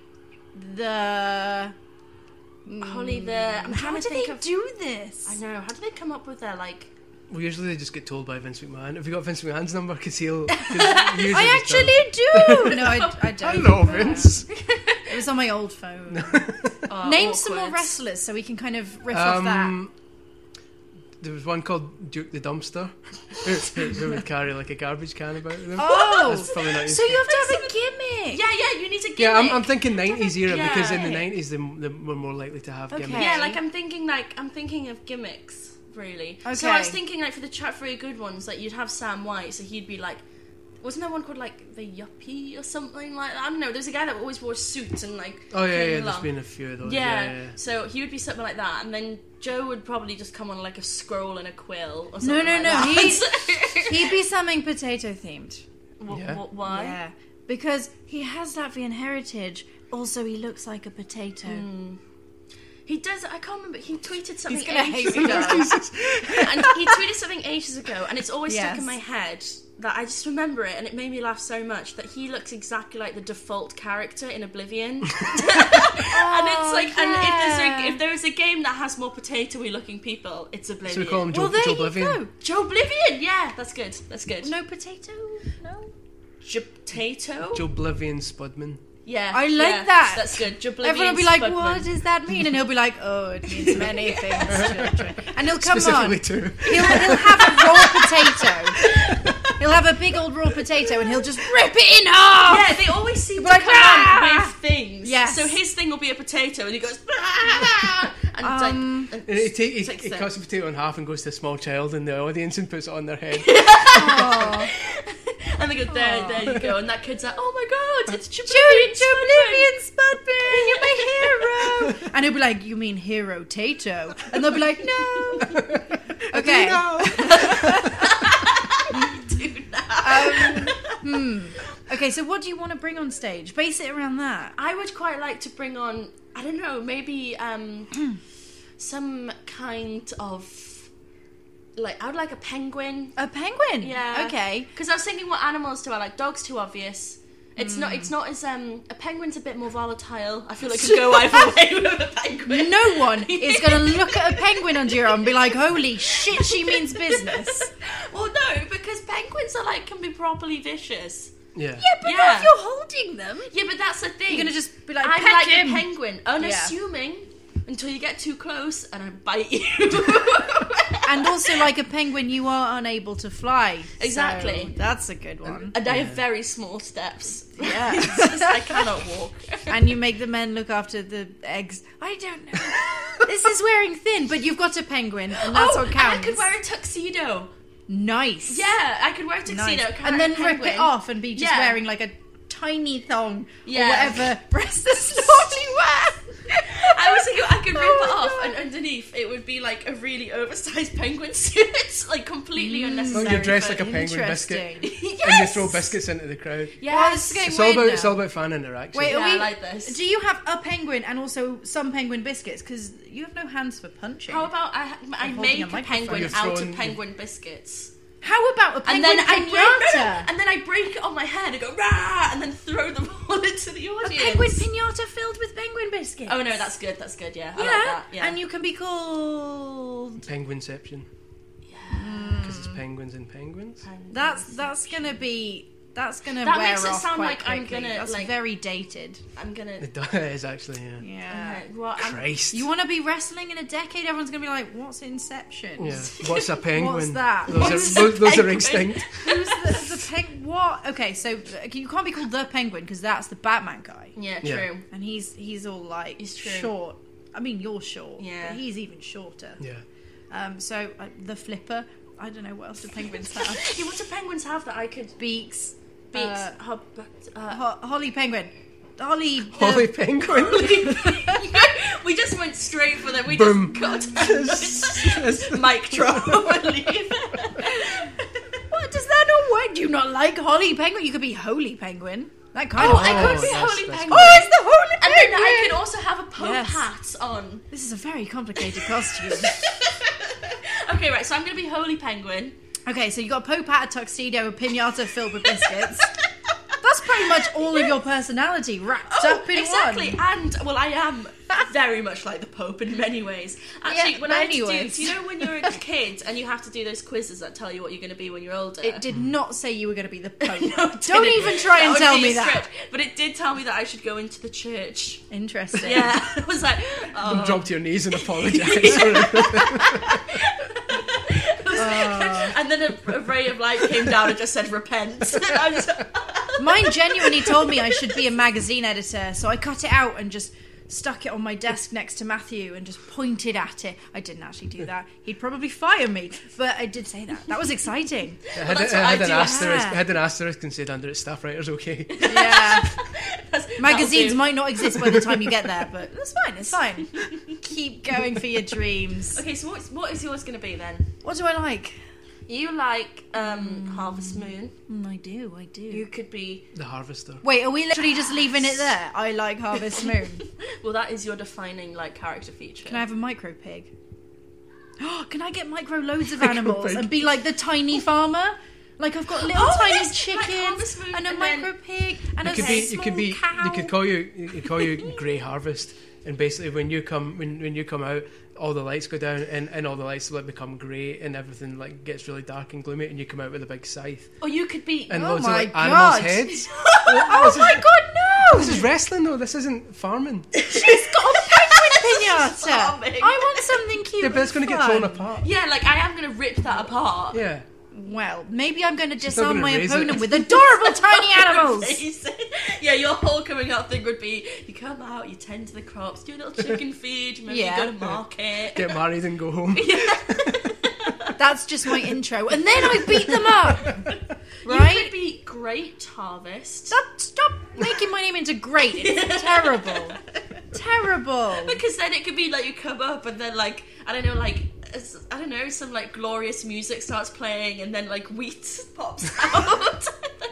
the. Holly, the I'm How trying do to think they of. do this? I know. How do they come up with their like? Well, usually they just get told by Vince McMahon. Have you got Vince McMahon's number? Because he'll. Cause usually I just tell- actually do. No, I, I don't. Hello, Vince. It was on my old phone. Uh, Name some more awkward. wrestlers so we can kind of riff off that. Um, there was one called Duke the Dumpster who would carry like a garbage can about with him. Oh, That's probably not so you have to have a gimmick. Yeah, yeah. You need to. Gimmick. Yeah, I'm, I'm thinking nineties era Yeah. because in the nineties they, they were more likely to have Okay. gimmicks. Yeah, like I'm thinking like I'm thinking of gimmicks. Really. So I Okay. was thinking like for the chat for good ones, like you'd have Sam White, so he'd be like. Wasn't there one called like the Yuppie or something like that? I don't know. There's a guy that always wore suits and like. Oh yeah, came yeah. There's along. been a few of those. Yeah. Yeah, yeah. So he would be something like that, and then Joe would probably just come on like a scroll and a quill or No, something. no, like no. That. He, he'd be something potato themed. Wh- Yeah. wh- why? Yeah, because he has Latvian heritage. Also, he looks like a potato. He does. I can't remember. He tweeted something He's gonna hate ages me ago, now. and he tweeted something ages ago, and it's always stuck Yes. in my head that I just remember it, and it made me laugh so much that he looks exactly like the default character in Oblivion. And it's like, and if there's a, if there is a game that has more potatoey looking people, it's Oblivion. So we call him Joe, Well, there Joe you Oblivion. go. Joe Oblivion. Yeah, that's good. That's good. No potato. No. Potato. Joe Oblivion Spudman. Yeah, I like yeah, that. That's good. Joblivion Everyone will be like, Spudman. "What does that mean?" And he'll be like, "Oh, it means many things, children." And he'll come Specifically on. two. He'll, he'll have a raw potato. He'll have a big old raw potato, and he'll just rip it in half. Yeah, they always seem to like, come "Ah!" on with things. Yes. So his thing will be a potato, and he goes, "Ah!" and it's Um, like, And he, ta- he, takes he it. cuts the potato in half and goes to a small child in the audience and puts it on their head. and they go, there, there you go, and that kid's like, oh my god, it's Joe, Joblivion Joe Oblivion Spudman, you're my hero. And he'll be like, "You mean hero Tato?" And they'll be like, "No." Okay. Um, hmm. Okay, so what do you want to bring on stage? Base it around that. I would quite like to bring on, I don't know, maybe um, some kind of, like, I would like a penguin. A penguin. Yeah. Okay. Because I was thinking, what animals do I like? Dog's too obvious. It's not. It's not as um. A penguin's a bit more volatile. I feel like it could go either way with a penguin. No one is going to look at a penguin on your arm and be like, "Holy shit, she means business." Well, no, because penguins are like can be properly vicious. Yeah. Yeah, but Yeah. not if you're holding them. Yeah, but that's the thing. You're gonna just be like, I'm "Pet like him." a penguin, unassuming until you get too close and I bite you. And also, like a penguin, you are unable to fly. Exactly. So that's a good one. And I have very small steps. Yeah. It's just, I cannot walk. And you make the men look after the eggs. I don't know. This is wearing thin, but you've got a penguin, and that's oh, what and counts. I could wear a tuxedo. Nice. Yeah, I could wear a tuxedo. Nice. carry And then a rip penguin. it off and be just Yeah. wearing like a tiny thong Yeah. or whatever breasts normally wear. I was thinking I could rip Oh it my off, God. and underneath it would be like a really oversized penguin suit, like completely Oh, unnecessary. you're dressed but- like a penguin biscuit. Interesting. Yes! And you throw biscuits into the crowd. Well, this is Yes. getting It's all weird about now. it's all about fan interaction. Wait, Yeah, are I we, like this. do you have a penguin and also some penguin biscuits? Because you have no hands for punching. How about I, I holding make a a, microphone. penguin You're out throwing- of penguin biscuits? How about a And penguin then I pinata? break, and then I break it on my head and go rah, and then throw them all into the A audience. penguin pinata filled with penguin biscuits. Oh no, that's good. That's good. Yeah, I Yeah, like that. Yeah, and you can be called. Penguinception. Because it's penguins and penguins. That's that's gonna be that's gonna That wear makes it off sound quite like I'm quickly. gonna, That's like- very dated. I'm gonna. It does- it is actually, yeah. Yeah. Okay, well, I'm, Christ. You want to be wrestling in a decade? Everyone's gonna be like, "What's Inception? Yeah. What's a penguin? What's that? Those, What's are, those, those are penguin? extinct. Who's the, the peng? What? Okay, so uh, you can't be called the Penguin because that's the Batman guy, yeah, Yeah. true. and he's he's all like He's true. short. I mean, you're short, Yeah. but he's even shorter. Yeah. Um, so uh, the Flipper. I don't know what else do penguins have. Yeah, what do penguins have that I could Beaks. beaks? Uh, hob, uh, Ho- Holly Penguin. Holly. the- Holly penguin. we just went straight for that. We Boom. just got mic drop and leave. What does that not work? Do you not like Holly Penguin? You could be Holy Penguin. That kind Oh, of. I could Oh, be that's- Holy that's Penguin. Oh, it's the Holy And Penguin. then I could also have a Pope Yes. hat on. This is a very complicated costume. Okay, right, so I'm going to be Holy Penguin. Okay, so you got a Pope hat, a tuxedo, a pinata filled with biscuits. That's pretty much all of your personality wrapped Oh, up in exactly. one. And, well, I am very much like the Pope in many ways. Actually, Yeah, when I had to many do, ways. do you know when you're a kid and you have to do those quizzes that tell you what you're going to be when you're older? It did not say you were going to be the Pope. No, it Don't didn't. even try That and would tell be me a that. stretch. But it did tell me that I should go into the church. Interesting. Yeah, I was like, oh. Drop to your knees and apologise. And then a, a ray of light came down and just said repent. I was, Mine genuinely told me I should be a magazine editor, so I cut it out and just stuck it on my desk next to Matthew and just pointed at it. I didn't actually do that. He'd probably fire me, but I did say that. That was exciting. It had, that's it what I had an do. asterisk. Yeah. It had an asterisk and said under it, staff writers okay. Yeah. that's- Magazines that'll do. might not exist by the time you get there, but that's fine, it's fine. Keep going for your dreams. Okay, so what's, what is yours going to be then? What do I like? You like um, Harvest Moon. Mm, I do, I do. You could be. The harvester. Wait, are we literally just leaving it there? I like Harvest Moon. Well, that is your defining like character feature. Can I have a micro pig? Can I get micro loads of animals pig. and be like the tiny farmer? Like I've got little Oh, tiny yes, like chickens Harvest Moon and a and then- micro pig and You a could be. small You could be. cow. They could call you. You could call you Grey Harvest. And basically, when you come, when, when you come out, all the lights go down, and, and all the lights like become grey, and everything like gets really dark and gloomy, and you come out with a big scythe Or you could be. and Oh loads of my like animals' God. heads. Oh my god, no! This is wrestling, though. This isn't farming. She's got a penguin pinata! Farming. I want something cute. Yeah, but it's going to and get fun. thrown apart. Yeah, like I am going to rip that apart. Yeah. Well, maybe I'm going to not disarm gonna my raise opponent it. with adorable tiny animals. Amazing. Yeah, your whole coming out thing would be you come out, you tend to the crops, do a little chicken feed, maybe Yeah. you go to market. Get married and go home. That's just my intro, and then I beat them up. You Right? could be Great Harvest. Stop, stop making my name into great. It's terrible. Terrible. Because then it could be like you come up and then like I don't know like it's- I don't know some like glorious music starts playing and then like wheat pops out.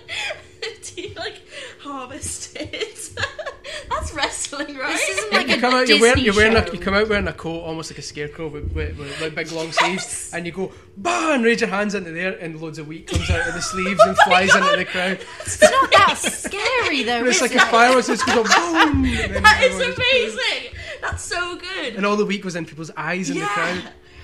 Do you like harvest it? That's wrestling, right? This isn't like You a come out. Disney You're wearing. You're wearing. show. A, you come out wearing a coat, almost like a scarecrow, with, with, with like big long sleeves, and you go, bah, and raise your hands into there, and loads of wheat comes out of the sleeves and flies into the crowd. It's not that scary though, And it's is like it? a fireworks. It just goes up, boom. And then That is everyone's- amazing. That's so good. And all the wheat goes in people's eyes in the Yeah. crowd.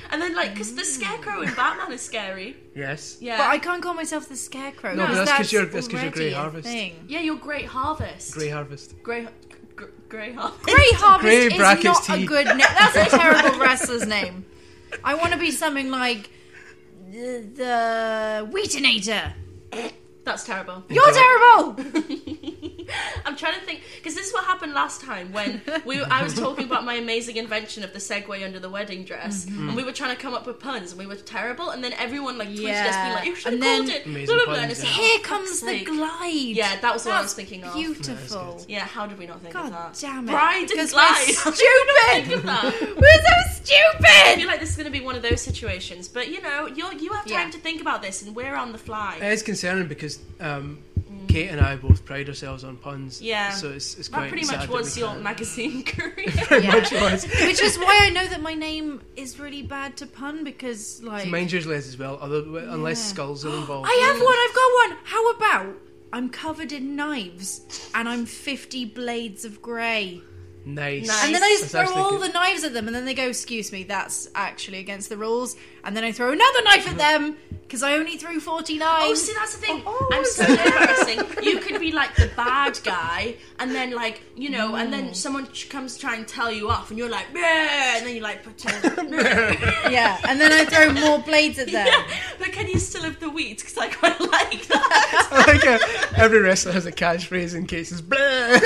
And then, like, because the Scarecrow in Batman is scary. Yes. Yeah. But I can't call myself the Scarecrow. No, but because that's 'cause you're- that's 'cause you're already Grey a Harvest. thing. Yeah, you're Great Harvest. Grey Harvest. Grey, gr- Grey Harvest. Grey Harvest Grey is brackets not a T. good name. That's a terrible wrestler's name. I want to be something like the, the Wheatinator. That's terrible. You're terrible. I'm trying to think, because this is what happened last time when we were, I was talking about my amazing invention of the Segway under the wedding dress, Mm-hmm. and we were trying to come up with puns, and we were terrible, and then everyone like tweeted Yeah. us being like, "You should have And then- called it." Amazing Blah, blah, blah. And puns, it's yeah. like, Here oh, comes fuck's the sake. glide. Yeah, that was what I was That's thinking of. Beautiful. Yeah, how did we not think God of that? damn it. Bride and Because glide. we're How did we not think stupid. of that? We're so I stupid. feel like this is going to be one of those situations, but you know, you you have time Yeah. to think about this, and we're on the fly. It's concerning because um, Kate and I both pride ourselves on puns. Yeah. So it's, it's That quite pretty sad much that was we your can't. magazine career. Pretty much was. Which is why I know that my name is really bad to pun because, like, Mine's usually is as well, although, unless Yeah. skulls are involved. I have one. I've got one. How about I'm covered in knives and I'm fifty blades of grey. Nice. Nice. And then I just That's throw actually all good. the knives at them, and then they go, "Excuse me, that's actually against the rules." And then I throw another knife at them because I only threw forty-nine. Oh, see, that's the thing. Oh, I'm so embarrassing. You could be like the bad guy, and then like you know, and then someone ch- comes to try and tell you off, and you're like, "Bleh," and then you like pretend. Yeah, and then I throw more blades at them. Yeah, but can you still have the wheat? Because I quite like that. I think uh, every wrestler has a catchphrase in case it's blah.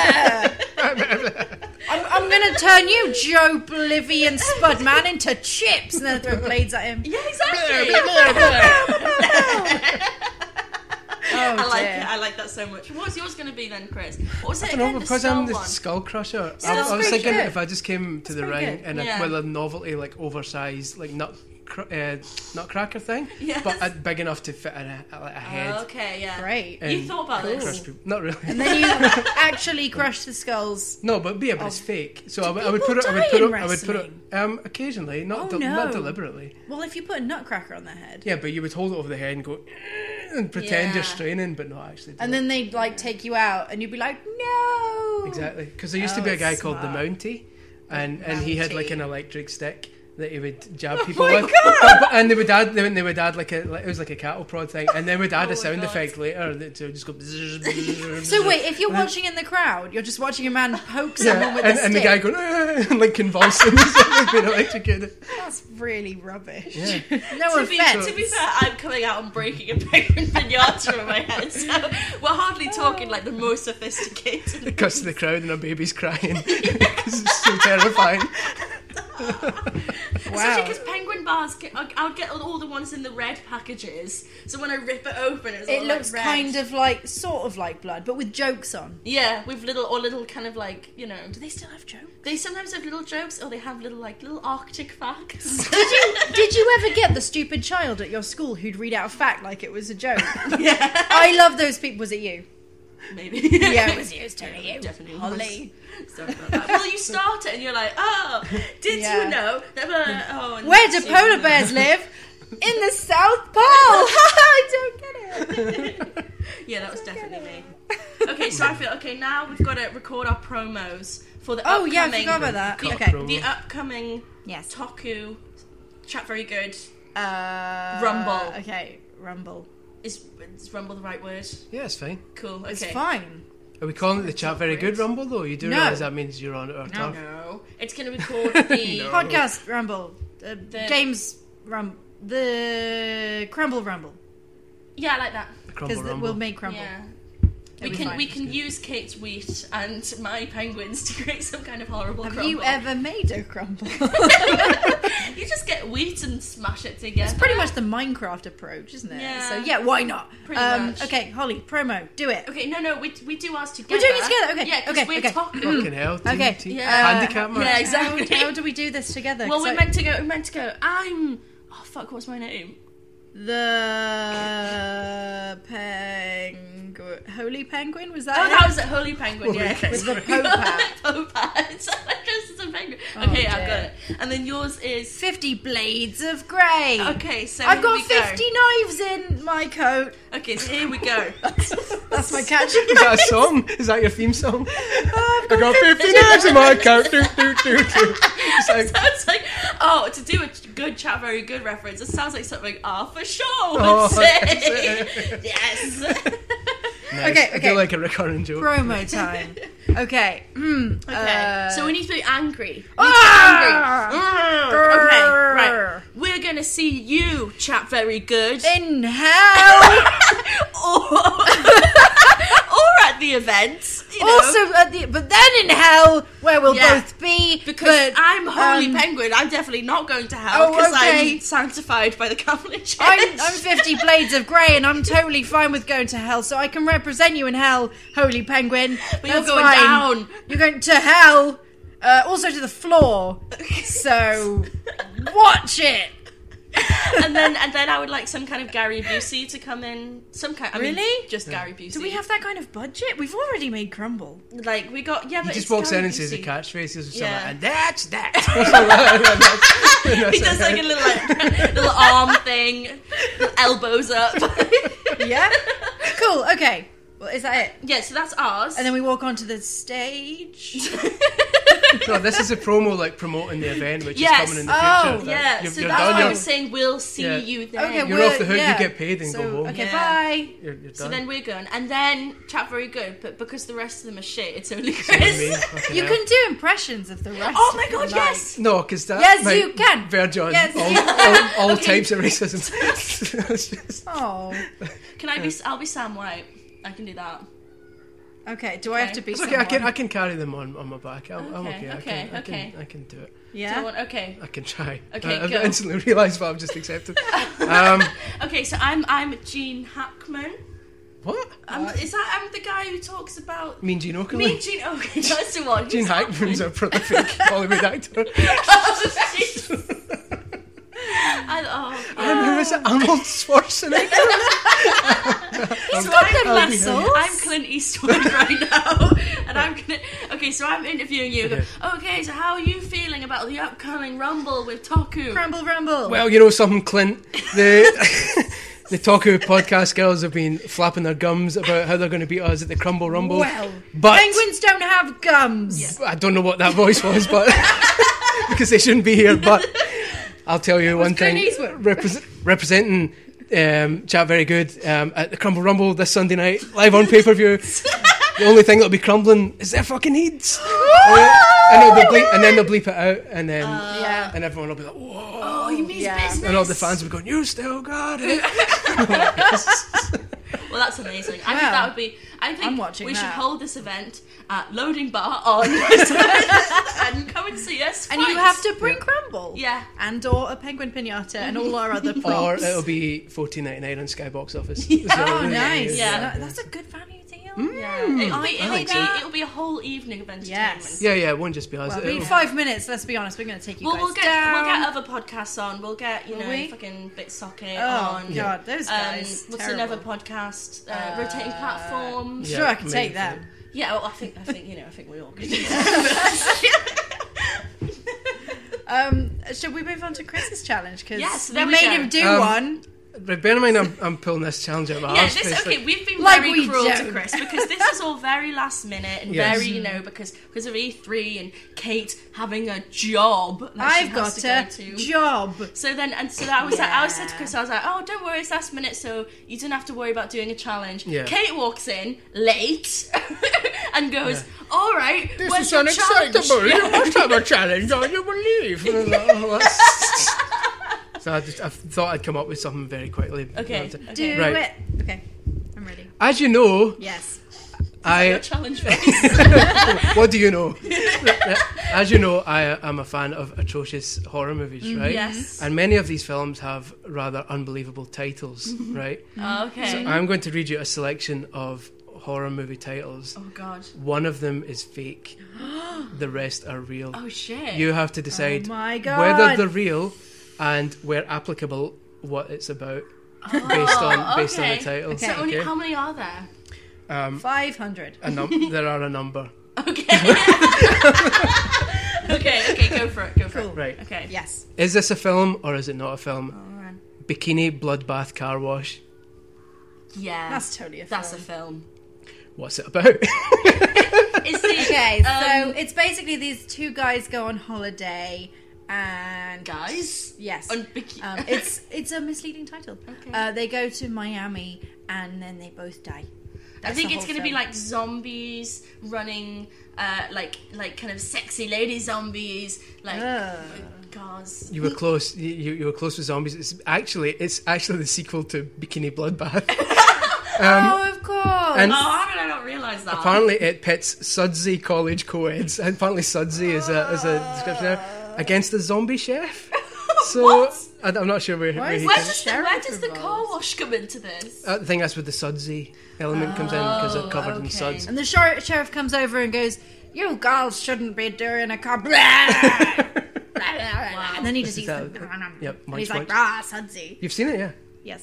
I'm, I'm gonna turn you, Joe Bolivian Spudman, into chips, and then throw blades at him. Yeah, exactly. Oh, I like dear. it. I like that so much. What's yours going to be then, Chris? What was it I don't know, again? because the I'm the skull one? skull crusher. I, that's I was pretty thinking good. if I just came to the pretty ring good. and Yeah. a, with a novelty like oversized like nut cr- uh, nutcracker thing, Yes. but uh, big enough to fit in a, a, a head. Oh, okay, yeah. Great. You and thought about this? crush people. Not really. And then you actually crush the skulls. No, but yeah, but it's fake. So I, would- I would people put it. I would die put in it. I would put it. wrestling? Um, occasionally, not Oh, de- no. not deliberately. Well, if you put a nutcracker on their head, Yeah, but you would hold it over the head and go and pretend Yeah. you're straining, but not actually. do and it. then they'd like take you out, and you'd be like, "No." Exactly, because there used to Oh, be a guy it's called the smart. Mountie, and and he had like Mountie. an electric stick that he would jab people my with. God! But- and they would add, they, they would add like a, like, it was like a cattle prod thing, and then we'd add Oh a my sound God. effect later that to just go. So wait, if you're watching in the crowd, you're just watching a man poke someone Yeah, with and, a and the stick. guy going "Ah," and like convulsing, and being electrocuted. That's really rubbish. Yeah. No To be, offense. to be fair, I'm coming out and breaking a penguin pinata in my head, so we're hardly talking like the most sophisticated. It cuts to the crowd and a baby's crying because it's so terrifying. Especially because penguin bars, get, I I would get all the ones in the red packages, so when I rip it open, it's It all looks like red. kind of like, sort of like blood, but with jokes on. Yeah, with little or little kind of like you know. Do they still have jokes? They sometimes have little jokes, or they have little like little Arctic facts. Did you did you ever get the stupid child at your school who'd read out a fact like it was a joke? Yeah, I love those people. Was it you? maybe. Yeah, it was you. It was totally you. Definitely was. Holly. Sorry about that. Well, you start it and you're like, oh, did Yeah. you know? That, uh, oh, and Where do you polar know. bears live? In the South Pole. I don't get it. Yeah, that was definitely me. Okay, so I feel okay. Now we've got to record our promos for the Oh upcoming. yeah, I forgot about that. Got a Okay. promo. The upcoming Yes. Toku chat very good. Uh, Rumble. Okay, Rumble. Is, is Rumble the right word? Yeah, it's fine. Cool. Okay. It's fine. Are we calling it the chat very good rumble though? You do No. realise that means you're on it or No. tough. No, it's going to be called the. Podcast Rumble. Uh, The- Games Rumble. The Crumble Rumble. Yeah, I like that. Crumble Because rumble. we'll make Crumble. Yeah. We It'll be can fine. we can use Kate's wheat and my penguins to create some kind of horrible Have crumble. you ever made a crumble? You just get wheat and smash it together. It's pretty much the Minecraft approach, isn't it? Yeah. So yeah, why not? Pretty um, much. Okay, Holly, promo, do it. Okay, no, no, we, we do ours together. We're doing it together, okay, Yeah, because okay, we're okay. talking. Fucking hell. Team, Okay, team, yeah. handicap match. Yeah, exactly. How, how do we do this together? Well, 'Cause we're I- meant to go. We're meant to go. I'm. Oh fuck! What's my name? The penguin, holy penguin, was that? Oh, it? that was a holy penguin. Yeah, Holy With the Pope hat. Pope hat. So I dressed as a penguin. Okay, Oh, I've got dear. it. And then yours is... Fifty Blades of Grey. Okay, so I've here got we go. fifty knives in my coat. Okay, so here we go. That's my catch. Is that a song? Is that your theme song? I got fifty knives in my coat. Do, do, do, do. It's like, Sounds like, oh, to do a good chat, very good reference, it sounds like something Ah for sure would Oh, say. Yes. nice. Okay, I okay. do like a recurring joke. Promo time. Okay. Mm, Okay, uh, so we need to be angry. We need Ah! to be angry. Okay, right. We're gonna see you chat very good. in hell. or, or at the events. You know. Also, at the, but then in hell, where we'll Yeah. both be. Because but, I'm Holy um, Penguin, I'm definitely not going to hell Oh, because okay. I'm sanctified by the Catholic Church. I'm, I'm fifty Blades of Grey, and I'm totally fine with going to hell, so I can represent you in hell, Holy Penguin. But you're That's going fine. down. You're going to hell, uh, also to the floor. So watch it. and then and then I would like some kind of Gary Busey to come in. Some kind. I mean, Really? just Gary Busey. Do we have that kind of budget? We've already made Crumble. like we got? Yeah, He but just it's walks Gary in and says the Busey. catchphrases or something, Yeah. and that's that. He does like a little like little arm thing, little elbows up. Yeah. Cool. Okay. Well, is that it? Yeah, so that's ours. And then we walk onto the stage. No, this is a promo like promoting the event, which Yes. is coming in the Oh, future. yeah, You're, so you're that's done. why You're, I'm saying we'll see Yeah. you then. Okay, You're well, off the hook, you yeah. get paid and so, go home. Okay, Yeah. bye. you're, you're So done. then we're going, and then chat very good, but because the rest of them are shit, it's only Me, Chris. fucking You hell. can do impressions of the rest. Oh my if you god, like. yes! No, because that Yes, might you can. verge on Yes, all, you all, all types of racism. It's just- Oh. Can I be? I'll be Sam White. I can do that. Okay. Do I have to be? It's okay, I can someone? I can carry them on, on my back. I'm I'm Okay, okay. I okay, can, I okay. can I can do it. Do you Yeah. want- okay. I can try. Okay, I, I've go. instantly realised what I've just accepted. Um, Okay, so I'm I'm Gene Hackman. what? Um, is that I'm the guy who talks about Mean Gene Oakley? me? Gene. Okay, that's the one. Gene Hackman's a prolific Hollywood actor. I, oh, And who is it? Arnold Schwarzenegger? He's got the I'll be muscles. I'm Clint Eastwood right now, and I'm gonna. Okay, so I'm interviewing you. Okay. Okay, so how are you feeling about the upcoming Rumble with Taku? Rumble, rumble. Well, you know something, Clint. The the Taku podcast girls have been flapping their gums about how they're going to beat us at the Crumble Rumble. Well, but penguins don't have gums. I don't know what that voice was, but because they shouldn't be here. But I'll tell you one Clint thing: Eastwood. repres representing um, Chat Very Good um, at the Crumble Rumble this Sunday night, live on pay per view. The only thing that'll be crumbling is their fucking heads, uh, and, they'll bleep, and then they'll bleep it out, and then Yeah. and everyone will be like, "Whoa!" Oh, he means Yeah. business. And all the fans will be going, "You still got it." Well, that's amazing. I Wow. think that would be. I think I'm watching we should that. hold this event at Loading Bar on and come and see us. And you fight. have to bring crumble. Yeah. And or a penguin pinata and all our other Or props. it'll be fourteen ninety nine on Skybox Office. Oh, So, nice. Yeah. That- That's a good value deal. Yeah. It'll, be, it'll, like be, that. it'll be a whole evening of entertainment. Yes. Yeah, yeah, it won't just be us. Well, It'll- in five minutes, let's be honest, we're going to take you Well, guys we'll get down. we'll get other podcasts on. We'll get you Will know we? fucking Bitsocket Oh, on. God, those Um, guys. what's terrible. another podcast? Uh, rotating platform. Yeah, Sure, I can maybe. take them. Yeah, well, I think I think you know I think we all could do that. Um, should we move on to Chris's challenge? Because Yes, we there we made go. him do Um, one. But bear in mind, I'm, I'm pulling this challenge out of my Yeah, arse. this basically. okay. We've been Like very we cruel to don't. Chris because this is all very last minute and Yes. very you know because because of E three and Kate having a job. That she I've has got to a go to. job. So then, and so I was like, I was said to Yeah. Chris, I was like, oh, don't worry, it's last minute, so you didn't have to worry about doing a challenge. Yeah. Kate walks in late and goes, all right, This where's is your unacceptable. challenge? You must have a challenge, or you will leave. And I was like, oh, that's- so I, just, I thought I'd come up with something very quickly. Okay, Do Right. it. Okay, I'm ready. As you know, Yes. Your I. challenge face. What do you know? As you know, I am a fan of atrocious horror movies, right? yes. And many of these films have rather unbelievable titles, right? Okay. So I'm going to read you a selection of horror movie titles. oh God. One of them is fake. The rest are real. Oh shit. You have to decide Oh my God. whether they're real and where applicable what it's about based on based on okay. the title. So only, how many are there? Um, Five hundred. a num- there are a number. Okay. Okay, okay, go for it. Go for Cool. it. Right. Okay. Yes. Is this a film or is it not a film? Oh, man. Bikini Bloodbath Car Wash. Yeah. That's totally a That's film. a film. What's it about? Is the, Okay, so um, it's basically these two guys go on holiday, and guys. yes, On biki- um, it's it's a misleading title. Okay. Uh, they go to Miami, and then they both die. I That's think the it's whole going to be film. like zombies running, uh, like like kind of sexy lady zombies, like Ugh. with cars. You were close. You, you you were close with zombies. It's actually it's actually the sequel to Bikini Bloodbath. oh, of course. and Oh, how did I not realise that? apparently it pits Sudsy College co-eds. And apparently Sudsy is a is a description there, against the zombie chef. So I, I'm not sure where, where is he Where comes. does, the, Sheriff where does the car involved. wash come into this? I think that's where the Sudsy element comes in because they're covered in Okay. suds. And the sheriff, sheriff comes over and goes, "You girls shouldn't be doing a car." Blah, blah, blah, blah. And then he just eats that- them. yep, And he's munch, like, "Ah, Sudsy." You've seen it, yeah? Yes.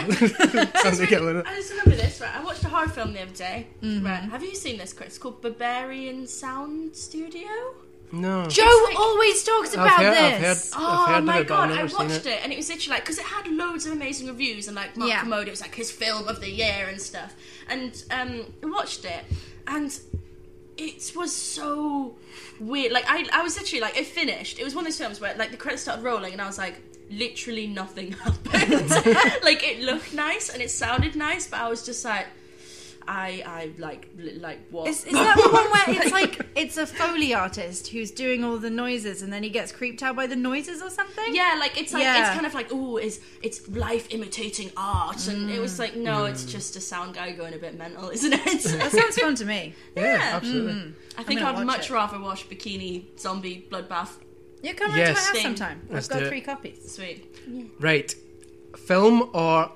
Sounds like it, Luna. I just remember this, right? I watched a horror film the other day. Mm-hmm. Right. Have you seen this, Chris? It's called Barbarian Sound Studio. No. Joe like- always talks I've about heard, this. I've heard, Oh I've heard my of it, but god, I've I never seen watched it. it. And it was literally like, because it had loads of amazing reviews, and like Mark Yeah. Kermode, it was like his film of the year and stuff. And um, I watched it, and it was so weird. Like, I, I was literally like, it finished. It was one of those films where like the credits started rolling, and I was like, literally nothing happened. Like, it looked nice and it sounded nice, but I was just like, I, I like, li- like what? Is, is that the one where it's like it's a Foley artist who's doing all the noises and then he gets creeped out by the noises or something? Yeah, like it's like Yeah. it's kind of like, oh, it's it's life imitating art, and it was like, no, it's just a sound guy going a bit mental, isn't it? That sounds fun to me. Yeah, absolutely. I think gonna I'd watch much it. rather watch Bikini Zombie Bloodbath. You come round Yes. to my house Thing. sometime. Let's I've got do it. three copies. Sweet. Right. Film or...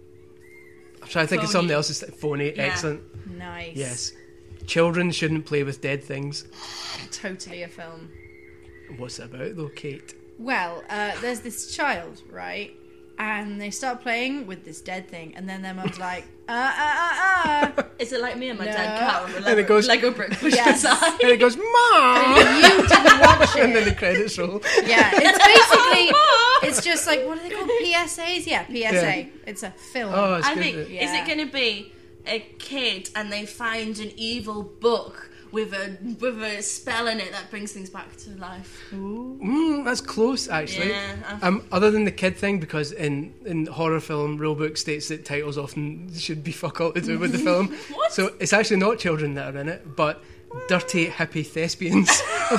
I'm trying to think of Phony. something else. That's phony. Yeah. Excellent. Nice. Yes. Children shouldn't play with dead things. Totally a film. What's it about, though, Kate? Well, uh, there's this child, right? And they start playing with this dead thing, and then their mum's like, uh, uh, uh, uh. Is it like me and my No. dead cat on the And Lego, it goes- Lego brick pushed Yes. aside? And it goes, Mom! You didn't watch And then it. the credits roll. Yeah, it's basically, it's just like, what are they called? P S As? Yeah, P S A. Yeah. It's a film. Oh, it's I good. think, is Yeah. it going to be a kid and they find an evil book with a with a spell in it that brings things back to life? Mm, that's close, actually. Yeah, I've- Um, other than the kid thing, because in, in horror film rulebook states that titles often should be fuck all to do with the film. What? So it's actually not children that are in it, but dirty hippie thespians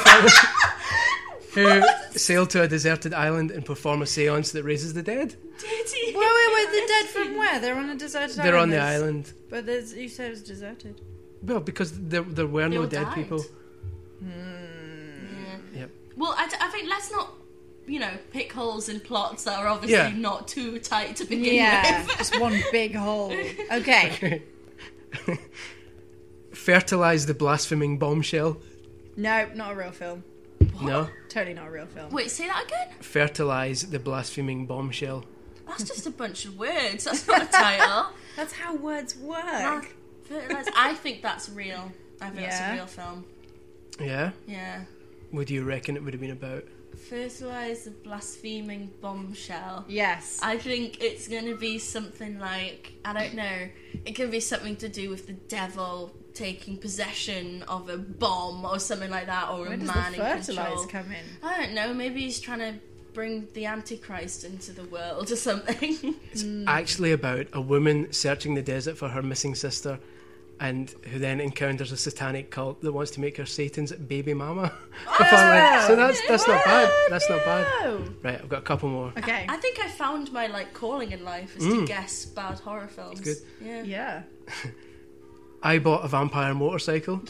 who sail to a deserted island and perform a seance that raises the dead. Did he? Wait, wait, wait, the dead from where? They're on a deserted island. They're on the There's- island. But there's, you said it was deserted. Well, because there there were They no all dead died. people. Yeah. Yep. Well, I, d- I think let's not, you know, pick holes in plots that are obviously Yeah. not too tight to begin Yeah, with. just one big hole. Okay. Fertilize the blaspheming bombshell. No, not a real film. No. Totally not a real film. Wait, say that again? Fertilize the blaspheming bombshell. That's just a bunch of words. That's not a title. That's how words work. Ah, fertilize- I think that's real. I think Yeah. that's a real film. Yeah? Yeah. What do you reckon it would have been about? Fertilize the blaspheming bombshell. Yes. I think it's going to be something like, I don't know, it could be something to do with the devil taking possession of a bomb or something like that, or Where a does man the in fertilize control. come in? I don't know, maybe he's trying to bring the Antichrist into the world or something. It's actually about a woman searching the desert for her missing sister, and who then encounters a satanic cult that wants to make her Satan's baby mama. Apparently. So that's that's not bad. That's not bad. Oh. Right, I've got a couple more. Okay. I think I found my like calling in life is to guess bad horror films. good. Yeah. Yeah. I bought a vampire motorcycle.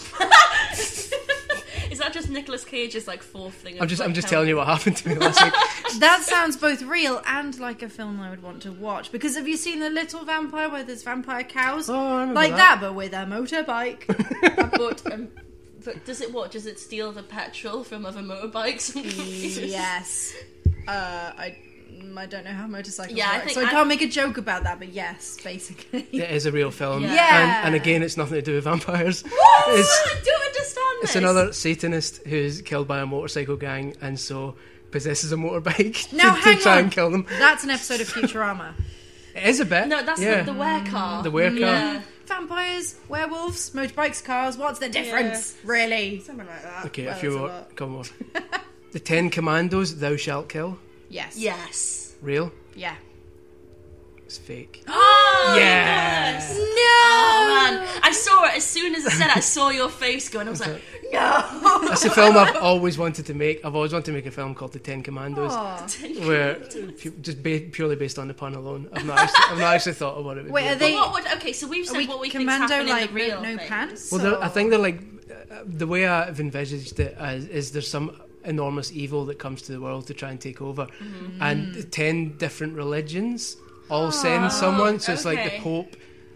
Is that just Nicolas Cage's like fourth thing? I'm of, just like, I'm just how- telling you what happened to me last week. That sounds both real and like a film I would want to watch. Because have you seen The Little Vampire where there's vampire cows? Oh, I remember like that. that, but with a motorbike. But, um, but does it what? Does it steal the petrol from other motorbikes? Yes. Uh, I I don't know how motorcycles Yeah, I work, think so I I- can't make a joke about that. But yes, basically. It is a real film. Yeah. Yeah. And, and again, it's nothing to do with vampires. What? It's, I don't understand It's another Satanist who's killed by a motorcycle gang and so possesses a motorbike Now, to, hang to try on. and kill them. That's an episode of Futurama. It is a bit. No, that's yeah. the, the werecar. The werecar. Yeah. Vampires, werewolves, motorbikes, cars. What's the difference, really? Something like that. Okay, Well, a few that's a more. lot. Couple more. The Ten Commandos, thou shalt kill. Yes. Yes. Real? Yeah. It's fake. Oh, Yeah. yes. No. Oh, man. I saw it as soon as I said it. I saw your face going. I was like, no. That's a film I've always wanted to make. I've always wanted to make a film called The Ten Commandos, where pu- just ba- purely based on the pun alone. I've not actually, I've not actually thought of what it would Wait, be. are they? What would, okay, so we've Are said we what we commando think's happening like in the real no thing. pants? Well, they're- I or- think they're like uh, the way I've envisaged it as is there's some enormous evil that comes to the world to try and take over, Mm-hmm. and ten different religions all send someone. So it's like the okay. Pope,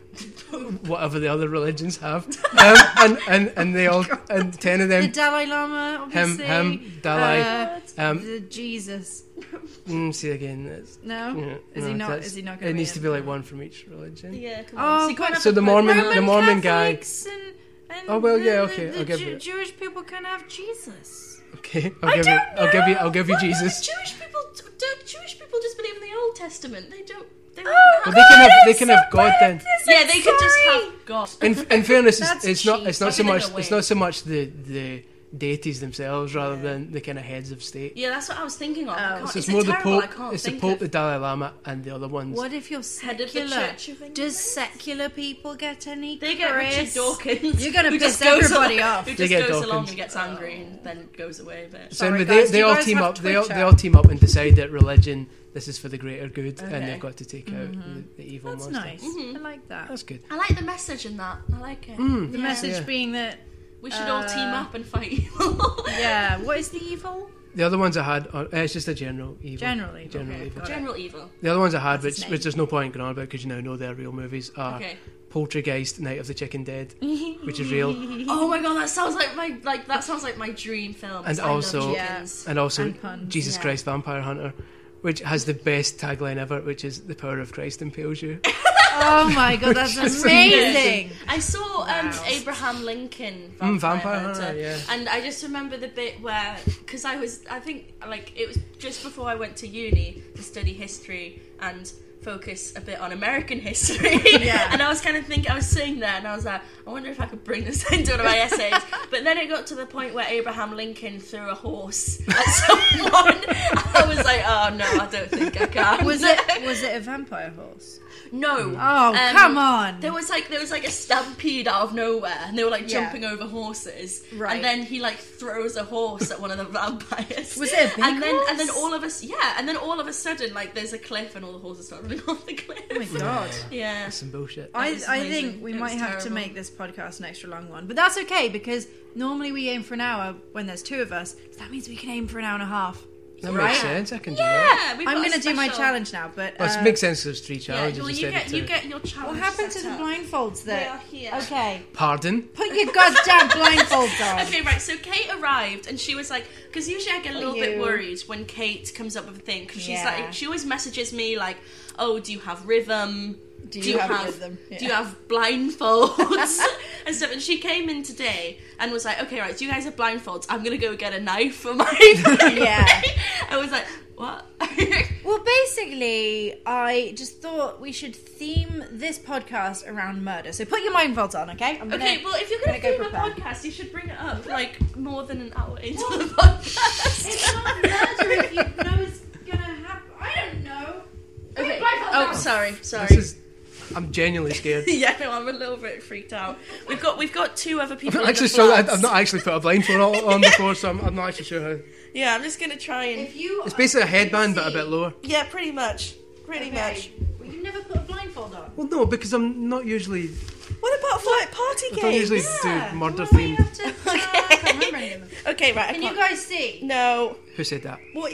whatever the other religions have, um, and, and and they all and ten of the them. Dalai Lama, obviously. him, Dalai, Uh, um, the Jesus. Mm, see again. It's, No, yeah, is no, he not? that's- Is he not going It to needs be to in be it? like one from each religion. Yeah, come Oh, on. So you can't but- have So a the Pope Mormon- now. the Mormon guy- Catholics And, and Oh, well, yeah, the- okay, The, I'll give Jew- it. Jewish people can have Jesus. Okay, I'll I give don't you. I'll give you. I'll give you Well, no, Jesus. Jewish people don't. Jewish people just believe in the Old Testament. They don't. They don't Oh, Well, they can have. They can have God then. yeah, they could just have God. In, in fairness, it's, That's it's not. cheap. It's not I so think much. they're gonna It's win. not so much the the deities themselves, rather than the kind of heads of state. Yeah, that's what I was thinking of. I Oh. can't, So it's is more it the terrible? I Pope. can't It's the think Pope, of- the Dalai Lama, and the other ones. What if you're Head of the secular? church of England? Does secular people get any? They get Chris? Richard Dawkins. You're gonna who piss just goes everybody along, off. Who They just get goes along Dawkins. and gets angry and then goes away a bit. So Sorry, they, guys, do they you all guys team have up. They all, Twitter? they all team up and decide that religion. This is for the greater good, and Okay. they've got to take out the, the evil That's monster. nice. I like that. That's good. I like the message in that. I like it. The Yeah. message Yeah. being that, We should all team Uh, up and fight evil. yeah, what is the evil? The other ones I had, are, uh, it's just a general evil. General evil. General Okay, evil. got it. General evil. The other ones I had, What's his which, name? which there's no point in going on about because you now know they're real movies, are Okay. Poltergeist, Night of the Chicken Dead, which is real, Oh my god, that sounds like my like that sounds like my dream film. and I love also chickens. and also And puns. Jesus Yeah. Christ Vampire Hunter, which has the best tagline ever, which is "The power of Christ impels you." Oh my god, that's amazing. I saw um, Wow. Abraham Lincoln Vampire, Mm, Vampire Hunter, Hunter, yeah. and I just remember the bit where because I was I think like it was just before I went to uni to study history and focus a bit on American history. Yeah. And I was kind of thinking, I was sitting there and I was like, I wonder if I could bring this into one of my essays. But then it got to the point where Abraham Lincoln threw a horse at someone. I was like, oh no, I don't think I can. Was it was it a vampire horse? No. Oh, Um, come on. There was like there was like a stampede out of nowhere, and they were like Yeah. jumping over horses. Right. And then he like throws a horse at one of the vampires. Was it a big And then and then horse? all of us, yeah. And then all of a sudden, like there's a cliff, and all the horses start running off the cliff. Oh my god. Yeah. Some bullshit. I, was I amazing. think we It might was have to terrible. make this podcast an extra long one. But that's okay because normally we aim for an hour when there's two of us. So that means we can aim for an hour and a half. That right. makes sense. I can do that. Yeah. We've I'm got a going to do my special- challenge now, but Well, uh, it makes sense. There's three Yeah. challenges Well, you instead get of you two. get your challenge. what happened to set the up. blindfolds They there? are here. Okay. Pardon? Put your goddamn blindfolds on. Okay, right. So Kate arrived, and she was like, because usually I get a little bit you? worried when Kate comes up with a thing, because she's Yeah. like, she always messages me like, "Oh, do you have rhythm? Do you have rhythm? Do Yeah. you have blindfolds and stuff?" And she came in today and was like, "Okay, right. Do you guys have blindfolds? I'm gonna go get a knife for my Yeah. I was like, "What?" Well, basically, I just thought we should theme this podcast around murder. So put your blindfolds on, okay? I'm gonna, Okay, well, if you're gonna, I'm gonna do go a prepare. podcast, you should bring it up like more than an hour into the podcast. It's not murder if you know it's gonna happen. I don't know. Put your Okay. blindfolds Oh, on. sorry, sorry. This is. I'm genuinely scared. Yeah, no, I'm a little bit freaked out. We've got we've got two other people. I'm in actually the so I, flats. I've not actually put a blindfold on, on before, so I'm, I'm not actually sure how. Yeah, I'm just gonna try and. If you It's basically a headband, but a bit lower. Yeah, pretty much, pretty Okay. Well, you never put a blindfold on. Well, no, because I'm not usually. What about like party I don't usually Yeah. do murder Well, why you theme. have to- uh, I can't remember any of them. Okay, right. Can you guys see? No. Who said that? What?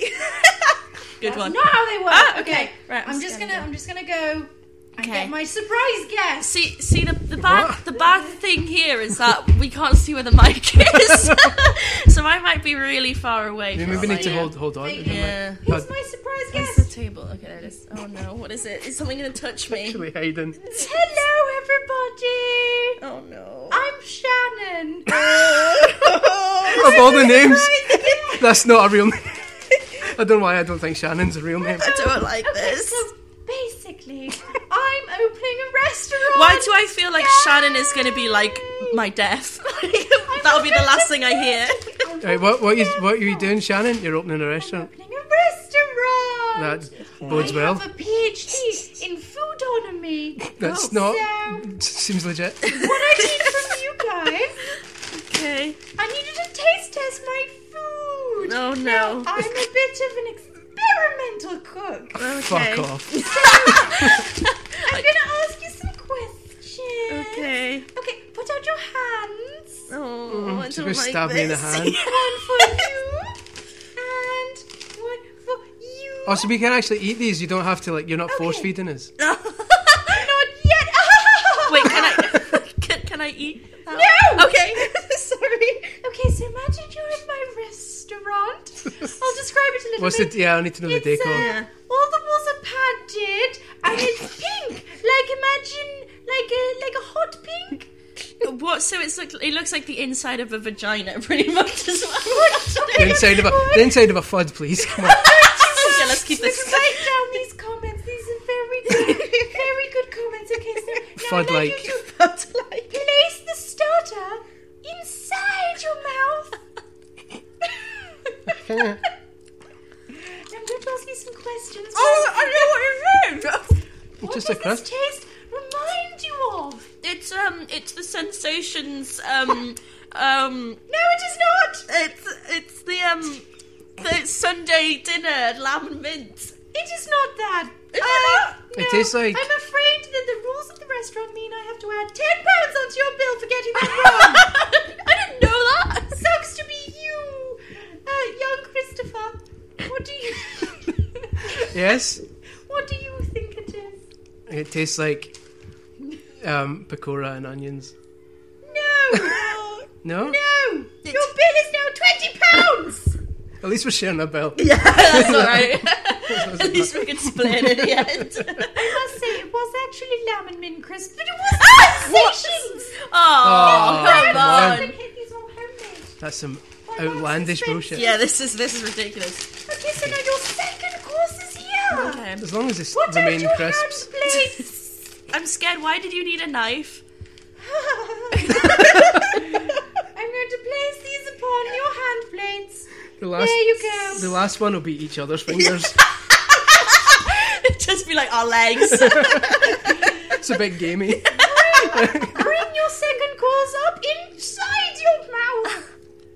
Good one. Not how they work. Ah, okay. okay. Right, I'm I'm just scanning gonna. it. I'm just gonna go. And Okay. get my surprise guess. See, see the the bad What? the bad thing here is that we can't see where the mic is, so I might be really far away. We from maybe it. need to Yeah. hold hold on. Fake to the mic. Yeah. Here's But my surprise Where's guess. the table? Okay, there it is. Oh no, what is it? Is something gonna touch me? actually hiding. Hello, everybody. Oh no. I'm Shannon. all the names. That's not a real name. I don't know why I don't think Shannon's a real name. I don't like this. So basically, I'm opening a restaurant. Why do I feel like Shannon is going to be like my death? That'll be the last thing I hear. Right, what what you what are you doing, Shannon? You're opening a restaurant. Opening a restaurant. That bodes I well. have a PhD in foodonomy. That's So, not. what Seems legit. I need from you guys, Okay. I need you to taste test my food. Oh, no. Now, I'm a bit of an experimental cook. Okay. Fuck off. I'm gonna ask you some questions. Okay. Okay, put out your hands. Oh, I She's don't gonna like stab this. me in the hand. One for you, and one for you. Oh, so we can actually eat these. You don't have to like. You're not force Okay. feeding us. Not yet. Wait, can I can, can I eat that? No! Okay. Sorry. Okay, so imagine you're in my restaurant. I'll describe it a little What's the? bit. Yeah, I need to know the It's, decor. uh, all the walls are padded, and it's pink. Like imagine, like a like a hot pink. What? So it's like it looks like the inside of a vagina, pretty much as well. The inside of a the inside of a fud, please. Come on. Okay, let's keep this. Write down these comments. These are very good, very good comments. Okay, so now Fud I'd like like. you to place the starter inside your mouth. I'm going to ask you some questions. Oh, I know what you're saying. What Just does a crust. this taste remind you of? It's um, it's the Sensations um, um. No, it is not. It's it's the um, the Sunday dinner lamb and mint. It is not that. Is it Uh, not? It no, tastes like- I'm afraid that the rules of the restaurant mean I have to add ten pounds onto your bill for getting that wrong. I didn't know that. Sucks to be you, uh, young Christopher. What do you? Yes. What do you think it is? It tastes like um, pakora and onions. No. No. No. Your bill is now twenty pounds. At least we're sharing a bill. Yeah, that's all right. At least we can split it at the end. I must say it was actually lamb and mint crisps, but it was sensations. Oh, Oh, come come on. on. These are homemade. That's some outlandish bullshit. Yeah, this is this is ridiculous. Okay, so now your second course is here. Okay. As long as it's Put the out main your crisps. hand, please. I'm scared. Why did you need a knife? I'm going to place these upon your hand plates. The last, There you go. The last one will be each other's fingers. Just be like our legs. It's a bit gamey. Bring your second course up inside your mouth.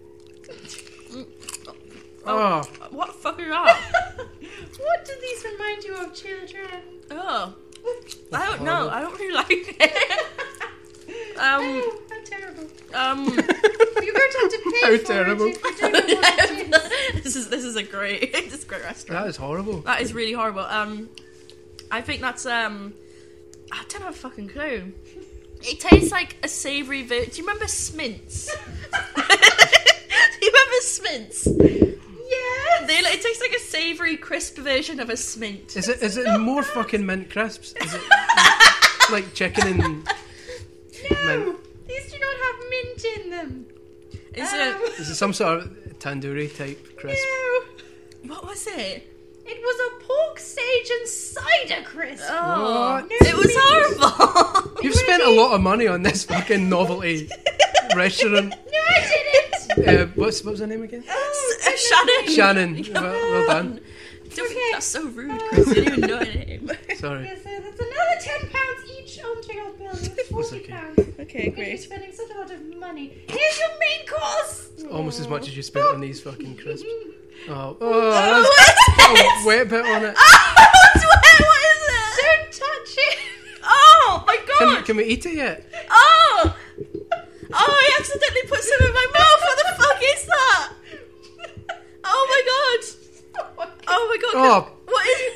Oh, What fucking up? What do these remind you of, children? Oh, I don't know. I don't really like it. Um, Oh, how terrible. um. You're going to have to pay How for terrible. it if you don't know what it is. this is this is a great this is a great restaurant. that is horrible. That is really horrible. Um, I think that's um, I don't have a fucking clue. It tastes like a savoury. Vi- Do you remember Smints? Do you remember Smints? Yes. They like, it tastes like a savoury, crisp version of a Smint. Is it? Is it more fucking mint crisps? Is it like chicken and mint? No, these do not have mint in them. Is Um, it? Is it some sort of tandoori type crisp? No. What was it? It was a pork sage and cider crisp. Oh, What? it was horrible. You've spent a lot of money on this fucking novelty restaurant. No, I didn't. Uh, what's what was her name again? Oh, Shannon. Shannon. Well, well done. Don't Okay. That's so rude, Chris. You didn't even know her name. Sorry. Yes, so that's another ten pounds each onto your bill. That's forty okay. pounds. Okay, You're great. spending such a lot of money. Here's your main course. Almost as much as you spent on these fucking crisps. Oh, oh, Oh, that's what is got a wet bit on it. What's wet? What is it? Don't touch it. Oh my Can, god! can we eat it yet? Oh! Oh, I accidentally put some in my mouth. What the fuck is that? Oh my god! Oh my god! Oh. What is it?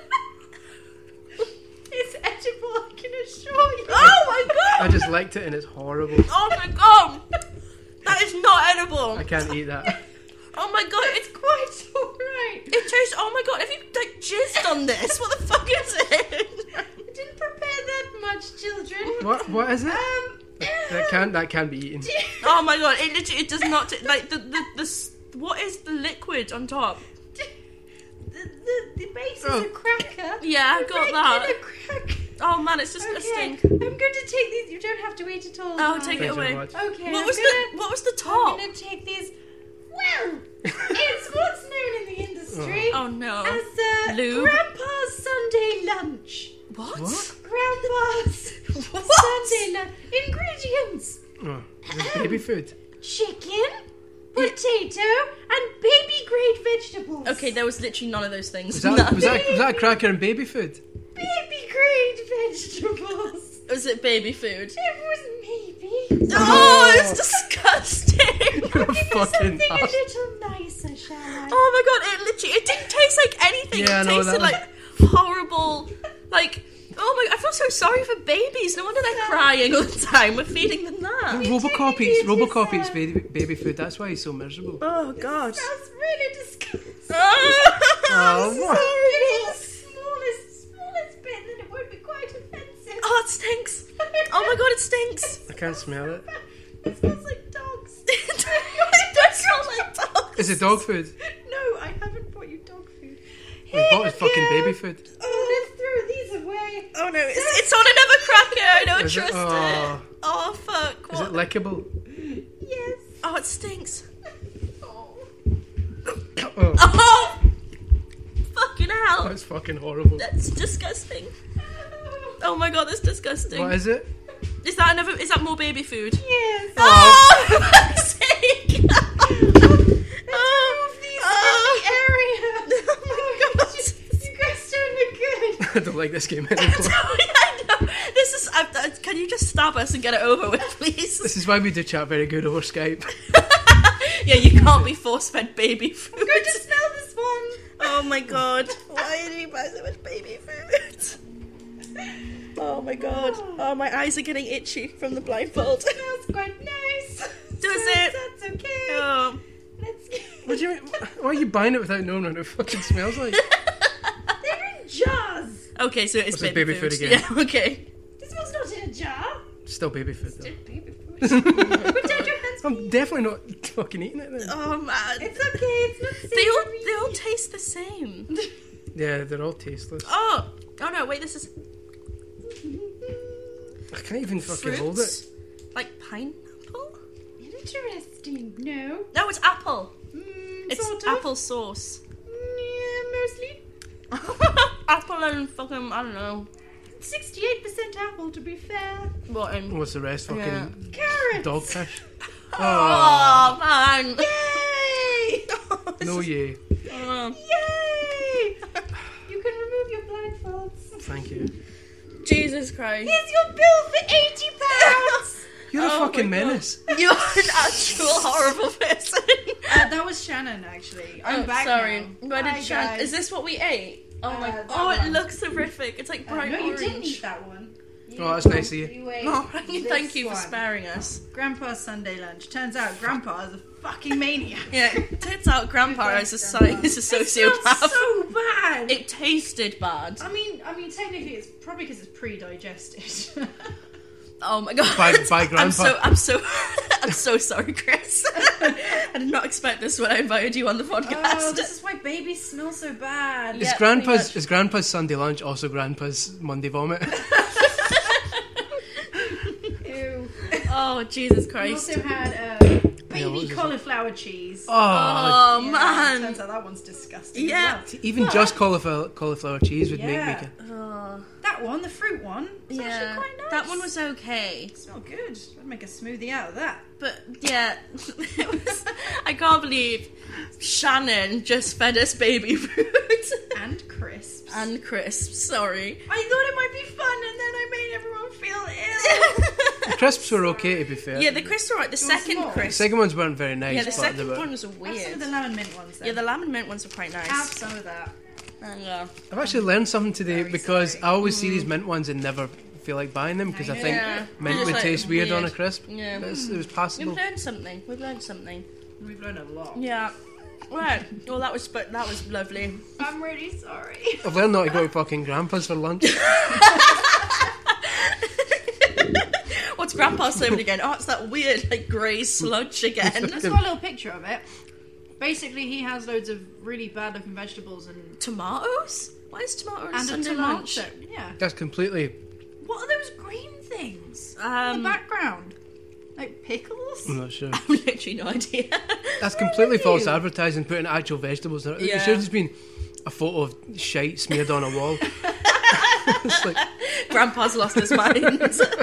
It's edible, I can assure you. Oh my god! I just liked it and it's horrible. Oh my god! That is not edible. I can't eat that. Oh my god! It's Quite alright. it tastes. Oh my god! Have you like jizzed on this? What the fuck is it? I didn't prepare that much, children. What? What is it? Um, That can't. That can't be eaten. Oh my god! It literally it does not t- like the the the. s- What is the liquid on top? The, the, the base Oh. is a cracker. Yeah, I A got that. regular cracker. Oh man, it's Okay, disgusting. I'm going to take these. You don't have to eat at all. Oh, guys. take Thank it you very away. much. Okay. What I'm was gonna, the What was the I'm top? going to take these. Well, it's what's known in the industry Oh no. as uh, Lube? Grandpa's Sunday lunch. What? What? Grandpa's What? Sunday lunch. Ingredients: Oh, it's baby food. chicken, potato, and baby grade vegetables. Okay, there was literally none of those things. Was that, None. was that was that a cracker and baby food? Baby grade vegetables. Was it baby food? It was maybe. Oh, it's disgusting. You're a fucking Something a ass. little nicer, shall I? Oh my god, it literally it didn't taste like anything. Yeah, I it know tasted that. like horrible, like oh my! I feel so sorry for babies. No wonder they're crying all the time. We're feeding them that. Robocop eats Robocop eats baby, baby food. That's why he's so miserable. Oh god. That's really disgusting. Oh, what? Sorry. It's the smallest, smallest bit, then it won't be quite offensive. Oh, it stinks. Oh my god, it stinks. I can't smell it. It smells like dogs. It does smell like dogs. Is it dog food? No, I haven't bought you dog food. We bought his fucking baby food. Oh, let's throw these away. Oh no, it's, it's on another cracker. I don't Is it? trust Oh. it. Oh fuck. Is What? it lickable? Yes. Oh, it stinks. Oh. Oh, Oh, fucking hell. that's fucking horrible. That's disgusting. Oh my god, that's disgusting. What is it? Is that another? Is that more baby food? Yes. Oh, for fuck's sake! Move these out of the area. Oh my god! You guys don't look good. I don't like this game anymore. I know. This is. I, I, can you just stab us and get it over with, please? This is why we do chat very good over Skype. Yeah, you can't be force-fed baby food. I'm going to smell this one. Oh my god! Why do you buy so much baby food? Oh my god! Oh, my eyes are getting itchy from the blindfold. Smells quite nice. Does So it? That's okay. Oh. Let's get. What do you mean? Why are you buying it without knowing what it fucking smells like? They're in jars. Okay, so it's What's this baby, baby food again? Yeah. Okay. This one's not in a jar. Still baby food though. Baby food. Put down your hands. I'm definitely not fucking eating it then. Oh man. It's okay. It's not safe. They all for me. they all taste the same. Yeah, they're all tasteless. Oh. Oh no! Wait, this is I can't even fucking hold it. fruits. Like pineapple? Interesting. No. No, it's apple. Mm, It's sort of. apple sauce. Yeah, mostly. Apple and fucking I don't know Sixty-eight percent apple, to be fair. what. In... What's the rest? Fucking Yeah. Carrots. dogfish. Oh man! Yay! No, yay. Oh, Yay! You can remove your blindfolds. Thank you. Jesus Christ! Here's your bill for eighty pounds. You're a Oh fucking my God. menace. You're an actual horrible person. Uh, that was Shannon, actually. I'm Oh, back sorry. now. Where Hi, did Shan- guys. Is this what we ate? Oh Uh, my! that Oh, it one. looks horrific. It's like Uh, bright no, you orange. didn't eat that one. You Oh, that's ate- nice of you. you ate Oh, thank you, this thank you for one. sparing us. Grandpa's Sunday lunch. Turns out Grandpa is a fucking maniac. Yeah, turns out Grandpa Goodbye, is a, Grandpa. is a It smells sociopath. so bad. It tasted bad. I mean, I mean, technically, it's probably because it's pre-digested. Oh my god! By- by I'm Grandpa. so I'm so I'm so sorry, Chris. I did not expect this when I invited you on the podcast. Oh, this is why babies smell so bad. Is Yeah, Grandpa's pretty much. is Grandpa's Sunday lunch also Grandpa's Monday vomit? Ew. Oh Jesus We Christ! also had uh, Yeah, what baby was this? cauliflower cheese. Oh, Oh Yeah, man! Turns out that one's disgusting. Yeah. As well. even just cauliflower cauliflower cheese would Yeah. make me. Oh, That one, the fruit one, is yeah, actually quite nice. that one was okay, Smelled good. I'd make a smoothie out of that. but yeah, it was, I can't believe Shannon just fed us baby food And crisps. and crisps. Sorry. I thought it might be fun, and then I made everyone feel ill. The crisps were okay, to be fair. Yeah, the crisps were right. The second small. The crisp. second ones weren't very nice. Yeah, the but they second were. one was Have some weird. of the lemon mint ones then. Yeah, the lemon mint ones were quite nice. Have some of that. Uh, yeah. I've actually learned something today Very because sorry. I always see these mint ones and never feel like buying them because I think Yeah. mint It's would like taste weird, on a weird. crisp. Yeah. But it's, it was We've passable. learned something. We've learned something. We've learned a lot. Yeah. Right. Well, that was but that was lovely. I'm really sorry. I've learned not to go to fucking Grandpa's for lunch. What's Grandpa serving again? Oh, it's that weird, like, grey sludge again. Let's got a little picture of it. Basically, he has loads of really bad-looking vegetables and Tomatoes? Why is tomato and a Sunday tomato. lunch? Yeah. That's completely. What are those green things Um, in the background? Like pickles? I'm not sure. I've literally no idea. That's completely with false you? advertising. Putting actual vegetables in it. It Yeah. should have just been a photo of shite smeared on a wall. It's like, Grandpa's lost his mind.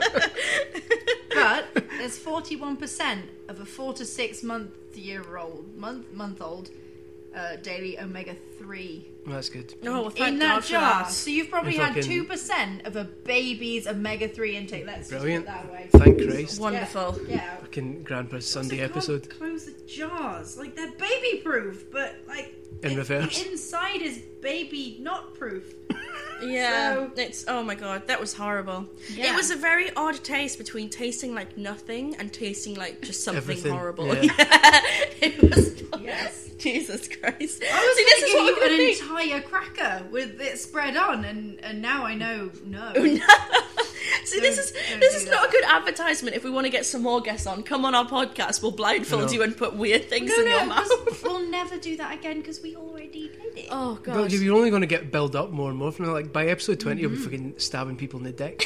But there's forty-one percent of a four to six month year old month month old uh, daily omega three that's good. Oh, well, thank in that God for jar. that. So you've probably And had fucking- two percent of a baby's omega three intake. Let's Brilliant. just put that away. Thank Christ. Wonderful. Yeah. Fucking Grandpa's So Sunday you can't episode. Close the jars. Like they're baby proof, but like In it- reverse. inside is baby not proof. Yeah, So- it's oh my god, that was horrible. Yeah. It was a very odd taste between tasting like nothing and tasting like just something Everything, horrible. yeah. Yeah, it was. Yes. Jesus Christ! I was See, going this to is give what you I'm gonna an make. entire cracker with it spread on, and, and now I know no. See, this is Don't- don't this do is not that. a good advertisement. If we want to get some more guests on, come on our podcast. We'll blindfold No. you and put weird things No, in your no, mouth. 'cause we'll never do that again because we already did it. Oh god! But you're only going to get built up more and more from it. Like by episode twenty, you'll be fucking stabbing people in the dick.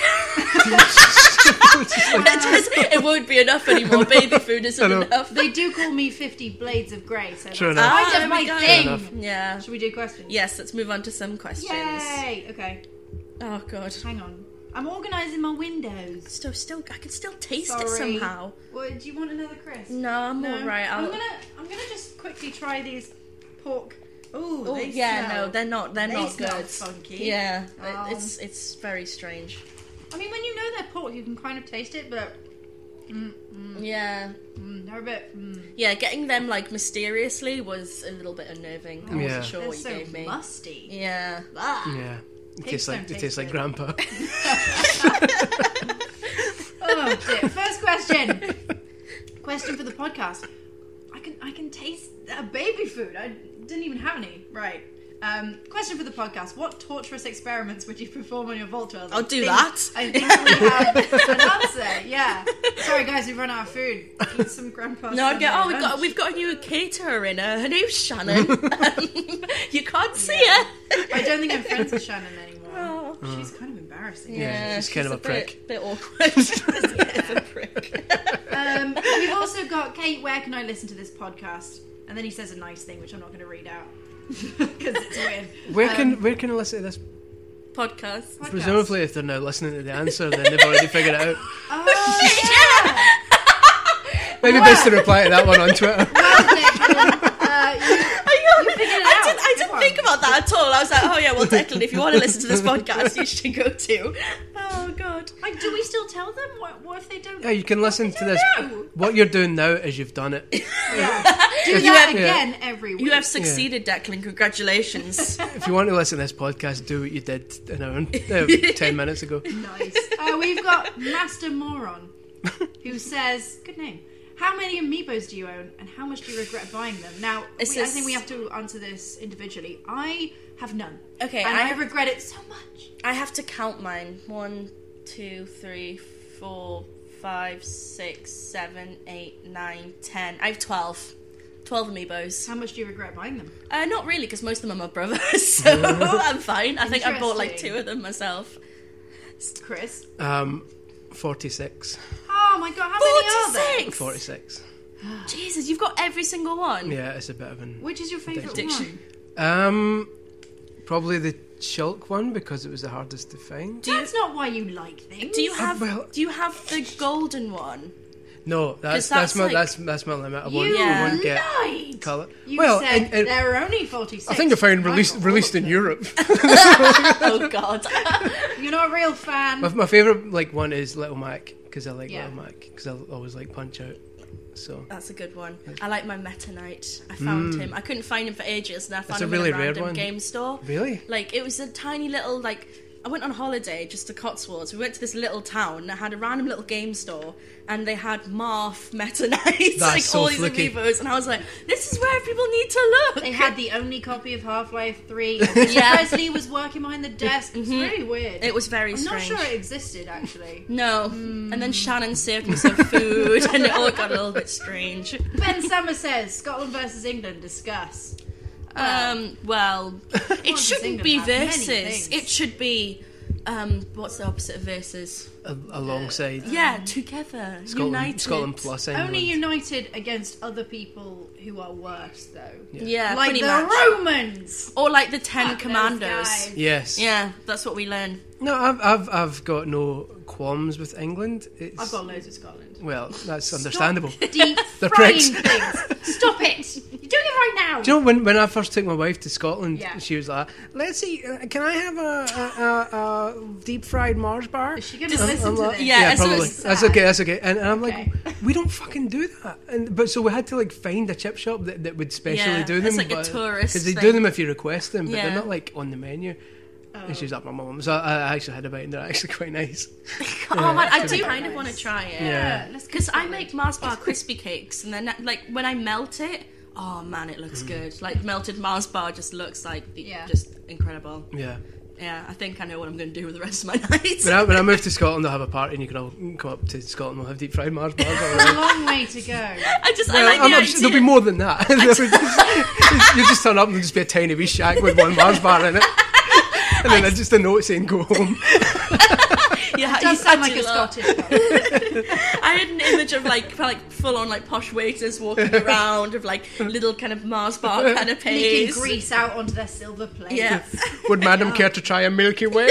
it, just, it won't be enough anymore. Baby food isn't I know. enough. They do call me fifty Blades of Grey, so True that's enough. kind Ah, of my there we go. thing. enough. Yeah. Should we do questions? Yes. Let's move on to some questions. Yay! Okay, Oh god. hang on. I'm organising my windows. Still, still, I can still taste Sorry. it somehow. Well, do you want another crisp? No, I'm No? alright. I'm I'll... gonna, I'm gonna just quickly try these pork. Ooh, Oh they yeah, smell- no, they're not. They're they not smell good. funky. Yeah, it- Um, it's it's very strange. I mean, when you know they're pork, you can kind of taste it, but Yeah, mm, they're a bit. Mm, yeah. Getting them like mysteriously was a little bit unnerving. I Yeah. wasn't sure they're what you so gave me. musty. Yeah. Ah. Yeah. It Pigs tastes like don't it tastes taste like good. Grandpa. Oh dear. First question. Question for the podcast. I can I can taste uh, baby food. I didn't even have any. Right. Um, question for the podcast. What torturous experiments would you perform on your Voltwells? I'll I do think- that. I think we have an answer. Yeah. Sorry guys, we've run out of food. Eat some grandpa. No, I'm Sunday getting, oh, we've got lunch. we've got a new caterer in her. Her name's Shannon. You can't see her. I don't think I'm friends with Shannon anymore. Oh. She's kind of embarrassing. Yeah, she's kind of a prick. Bit, bit awkward. She's a bit of a prick. Um, we've also got Kate. Where can I listen to this podcast? And then he says a nice thing, which I'm not going to read out because it's weird. Where Um, can where can I listen to this? Podcast. podcast. Presumably, if they're now listening to the answer, then they've already figured it out. Oh, yeah. Maybe best to reply to that one on Twitter. Well, Declan, uh, you, you figured it I out. didn't, I Come didn't on. think about that at all. I was like, oh yeah, well, Declan, if you want to listen to this podcast, you should go to. Oh god. Like, do we still tell them? What, what if they don't? Yeah, you can listen to this. know. What you're doing now is you've done it. Yeah. Do If you that have- again every week. You have succeeded, Declan. Congratulations. If you want to listen to this podcast, do what you did an hour, uh, ten minutes ago. Nice. Uh, we've got Master Moron, who says, good name. How many amiibos do you own, and how much do you regret buying them? Now, Is we, I this- think we have to answer this individually. I have none. Okay, and I- I, regret it so much. I have to count mine. One, two, three, four, five, six, seven, eight, nine, ten. I have twelve. Twelve amiibos. How much do you regret buying them? Uh, not really, because most of them are my brothers, so I'm fine. I think I bought like Interesting. two of them myself. Chris? Um, forty-six. Oh my god, how many are there? forty-six! forty-six. Jesus, you've got every single one. Yeah, it's a bit of an. Which is your favourite Addiction. one? Um, probably the Shulk one because it was the hardest to find. Do you, That's not why you like things. do you have well- do you have the golden one? No, that's 'Cause that's, that's my like- that's that's my limit. I won't, You I won't get lied. colour. You well, said and- and there are only forty-six. I think I found I released got all released of in them. Europe. Oh god. You're not a real fan. my, my favorite like one is Little Mac because I like Yeah. Little Mac because I always like Punch Out. So That's a good one. I like my Meta Knight. I found him. I couldn't find him for ages, and I found That's a him really in a rare random one. game store. really, Like it was a tiny little like I went on holiday just to Cotswolds. We went to this little town that had a random little game store, and they had Marth Meta Knights, like so all these flicky. amiibos, and I was like, this is where people need to look. They had the only copy of Half-Life three. Yeah. Presley was working behind the desk. It was really weird. It was very I'm strange. not sure it existed, actually. No. Mm. And then Shannon served me some food, and it all got a little bit strange. Ben Summer says, Scotland versus England, discuss. Um, well, it shouldn't be England have versus. many things. It should be, um, what's the opposite of versus? A- alongside. Yeah, together, Scotland, united. Scotland plus England. Only united against other people who are worse, though. Yeah, Like pretty the much. Romans! Or like the Ten Fuck those Commandos. guys. Yes. Yeah, that's what we learn. No, I've, I've, I've got no qualms with England. It's, I've got loads of Scotland. Well, that's understandable. Stop deep They're frying pricks. things. Stop it! You're doing it right now! Do you know, when, when I first took my wife to Scotland, Yeah. she was like, let's see, uh, can I have a, a, a, a deep-fried Mars bar? Is she going to listen to like, this? Yeah, yeah, so probably. it's That's sad. okay, that's okay. And, and I'm Okay. like, we don't fucking do that. And But so we had to like find a chip shop that, that would specially Yeah, do them. it's like a tourist Because they thing. do them if you request them, but Yeah. they're not like on the menu. And she's like, my mum. So I, I actually had a bite and they're actually quite nice. Oh man, I it's do really kind of nice. want to try it. Yeah. Let's go Because I Scotland. make Mars bar crispy cakes, and then like when I melt it, oh man, it looks good. Like melted Mars bar just looks like the, Yeah. just incredible. Yeah. Yeah, I think I know what I'm going to do with the rest of my night. When I, when I move to Scotland, I'll have a party and you can all come up to Scotland. We'll have deep fried Mars bars. all A around. long way to go. I just I Well, like I'm, the I'm idea. sure there'll be more than that. You just turn up and there'll just be a tiny wee shack with one Mars bar in it. And then just a note saying go home. Yeah, It does I sound like do a love- Scottish one. I had an image of like like full on like posh waiters walking around of like little kind of Mars bar Leaking canapes. grease out onto their silver plate. Yeah, Would Madam care to try a Milky Way?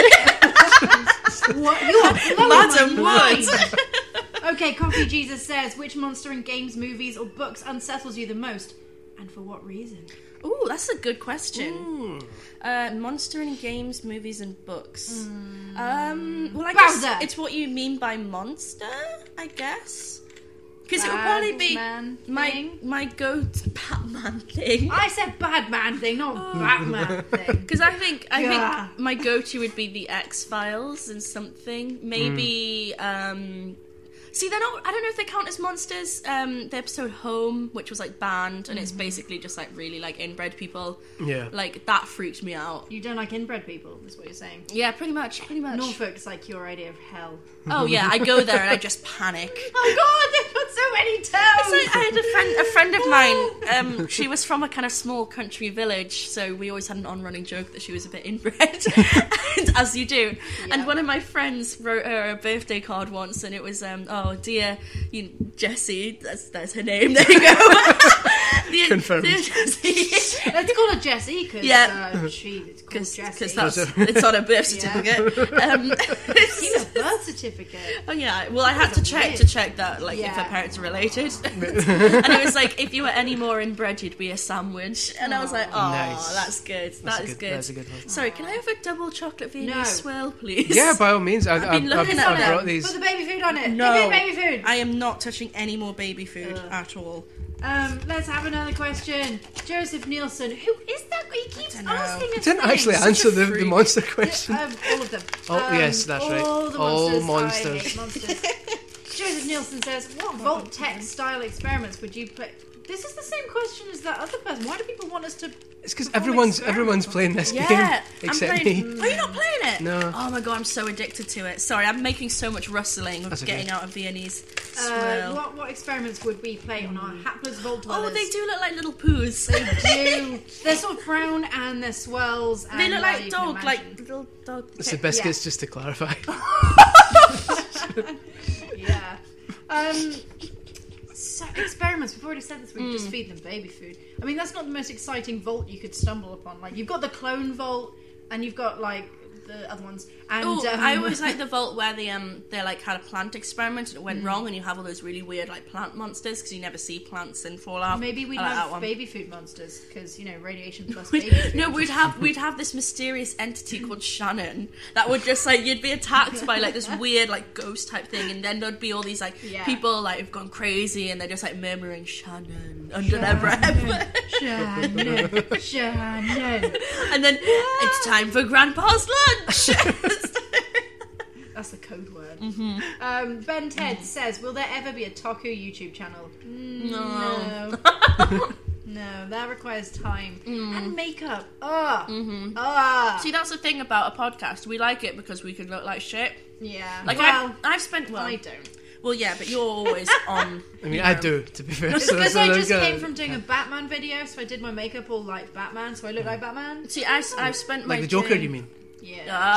What? You're blowing Madam my would. mind. Okay, Coffee Jesus says, which monster in games, movies, or books unsettles you the most? And for what reason? Ooh, that's a good question. Uh, monster in games, movies, and books. Um, well, I Bowser. guess it's what you mean by monster, I guess. Because it would probably be Batman my thing? my go-to Batman thing. I said bad man thing, not Batman thing. Because I think I Yeah. think my go-to would be the X-Files and something. Maybe. Um, see, they're not. I don't know if they count as monsters. Um, the episode Home, which was like banned, and it's basically just like really like inbred people. Yeah. Like that freaked me out. You don't like inbred people, is what you're saying. Yeah, pretty much. Pretty much. Norfolk's like your idea of hell. Oh yeah, I go there and I just panic. Oh god, they've got so many It's toes! like, I had a friend, a friend of mine. Um, she was from a kind of small country village, so we always had an on-running joke that she was a bit inbred, and, as you do. Yeah. And one of my friends wrote her a birthday card once, and it was, um, "Oh dear, you, Jessie." That's that's her name. There you go. Dear- Confirmed. dear Jessie. Let's call her Jessie, because Yeah. uh, she, it's called Because Jessie. that's it's on her birth certificate. Um, Seen a birth certificate. Oh yeah, well I had to That's check weird. to check that like if Yeah. her parents are related, and it was like if you were any more inbred you'd be a sandwich, and I was like, oh, Nice. that's good, That's that a is good- good. that's a good one. Sorry, can I have a double chocolate Viennese No. swirl, please? Yeah, by all means. I, I've, been I've, looking I've, at I've them. brought these. Put the baby food on it. No, Give me baby food. I am not touching any more baby food at all. Um, let's have another question. Joseph Nielsen, who is that? He keeps don't know. asking us I didn't things. actually Such answer a the, the freak. monster question. Um, all of them. Oh, Um, yes, that's right. All the All monsters. I monsters. hate monsters. Joseph Nielsen says, what Vault Tech style experiments would you play? This is the same question as that other person. Why do people want us to... It's because perform everyone's experiments everyone's on playing this Yeah, game I'm except playing. me. Are you not playing it? No. Oh my god, I'm so addicted to it. Sorry, I'm making so much rustling with That's okay. getting out of Viennese Uh, swirl. what, what experiments would we play on our hapless Vault Oh, dwellers? they do look like little poos. They do. They're sort of brown and they're swirls. And They look well, like you can dog, like imagine. little dog. It's the biscuits, just to clarify. Yeah. Um, so experiments. We've already said this. We Hmm. just feed them baby food. I mean, that's not the most exciting vault you could stumble upon. Like you've got the clone vault, and you've got like the other ones. And Oh, um, I always like the vault where they um they like had a plant experiment and it went wrong, and you have all those really weird like plant monsters because you never see plants in Fallout. maybe we'd I like that have one. baby food monsters because you know radiation plus We'd- baby food. no, we'd have we'd have this mysterious entity called Shannon that would just like you'd be attacked by like this weird like ghost type thing, and then there'd be all these like Yeah. people like who've gone crazy and they're just like murmuring Shannon under their breath, Shannon, Shannon. and then it's time for Grandpa's lunch. That's the code word. Mm-hmm. Um, Ben Ted mm. says, will there ever be a Taku YouTube channel? Mm, no. No. No, that requires time. Mm. And makeup. Ugh. Mm-hmm. Ugh. See, that's the thing about a podcast. We like it because we can look like shit. Yeah. Like, well, I've, I've spent... Well, I don't. Well, yeah, but you're always on... I mean, you I know. do, to be fair. It's so, because so I there's just gonna- came from doing a Batman video, so I did my makeup all like Batman, so I look like Batman. See, I, I've spent my Like the Joker, day- you mean? Yeah.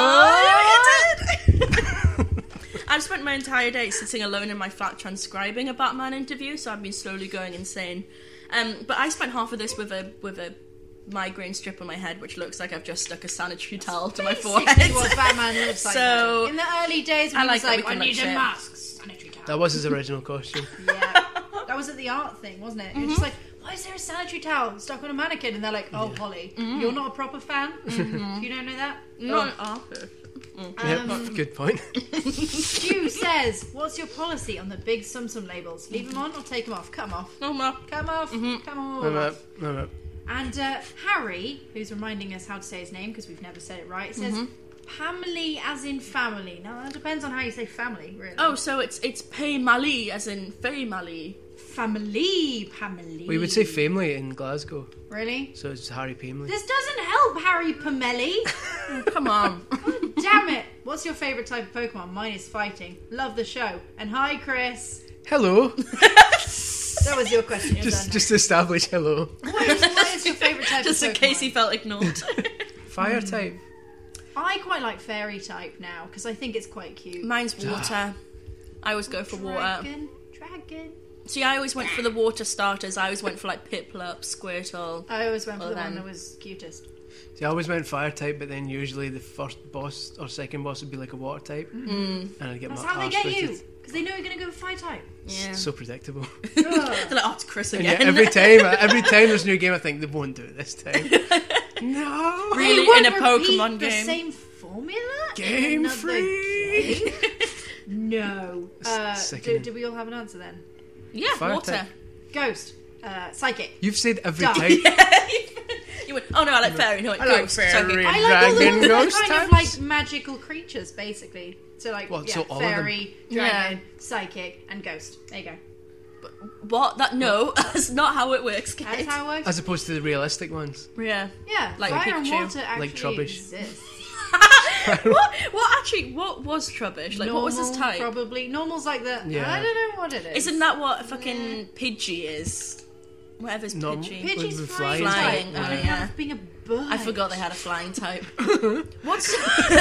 Oh, I've spent my entire day sitting alone in my flat transcribing a Batman interview, so I've been slowly going insane. Um, but I spent half of this with a with a migraine strip on my head, which looks like I've just stuck a sanitary towel to my Basically forehead. what Batman looks like. So- now. In the early days, when I he like was that we like, I can look need a shit. mask, sanitary towel. That was his original costume. Yeah. That was at the art thing, wasn't it? It was Mm-hmm. just like, why is there a sanitary towel stuck on a mannequin? And they're like, oh, Holly, Mm-hmm. you're not a proper fan? You don't know that? Not an Oh. artist. Yep, good point. Stu says, what's your policy on the big Sum Sum labels? Leave them on or take them off? Cut them off. No more. Cut them off. Mm-hmm. Cut them all I'm off. up, I'm up. And uh, Harry, who's reminding us how to say his name because we've never said it right, says Mm-hmm. Pamely as in family. Now that depends on how you say family, really. Oh, so it's it's Pay Mali, as in Faye Mali. family, Pamely. We would say family in Glasgow, Really? so it's Harry Pamely. This doesn't help, Harry Pamelli. Oh, come on. God damn it. What's your favourite type of Pokemon? Mine is fighting. Love the show. And hi, Chris. Hello. That was your question. You're just done just to establish hello. now. What is, what is your favourite type Just of in Pokemon? case he felt ignored. Fire type. I quite like fairy type now because I think it's quite cute. Mine's water. I always go for water. Dragon, dragon. See, I always went for the water starters. I always went for like Piplup, Squirtle. I always went for Well the one then. that was cutest. See, I always went fire type, but then usually the first boss or second boss would be like a water type, mm. and I'd get That's my how they arse get splitted. you because they know you're going to go with fire type. Yeah. So predictable. Ugh. They're like, oh, it's Chris And again. yeah, every time, every time there's a new game, I think they won't do it this time. No. Really? They won't In a Pokemon repeat the game? same formula? in Game another free. game? No. Uh, do, sickening. do we all have an answer then? Yeah, Fire water. type. Ghost. Uh, psychic. You've said every Duh. type. You went, oh no, I like fairy. No, I like ghost. fairy. Psychic. I like all the Dragon, ones that are ghost kind of types? like magical creatures, basically. So like, Well, yeah, so all of them. fairy, dragon, psychic, and ghost. There you go. What? That no, that's not how it works, guys. That's how it works. As opposed to the realistic ones. Yeah. Yeah, Like fire and Pikachu. water actually Like Trubbish. exist. what? What actually? What was Trubbish? Like, what was his Normal, type? Probably normal's like the. Yeah. I don't know what it is. Isn't that what a fucking Pidgey is? Whatever's Normal. Pidgey. Pidgey's With flying, flying type? type, I oh, yeah. have being a bird. I forgot they had a flying type. What's?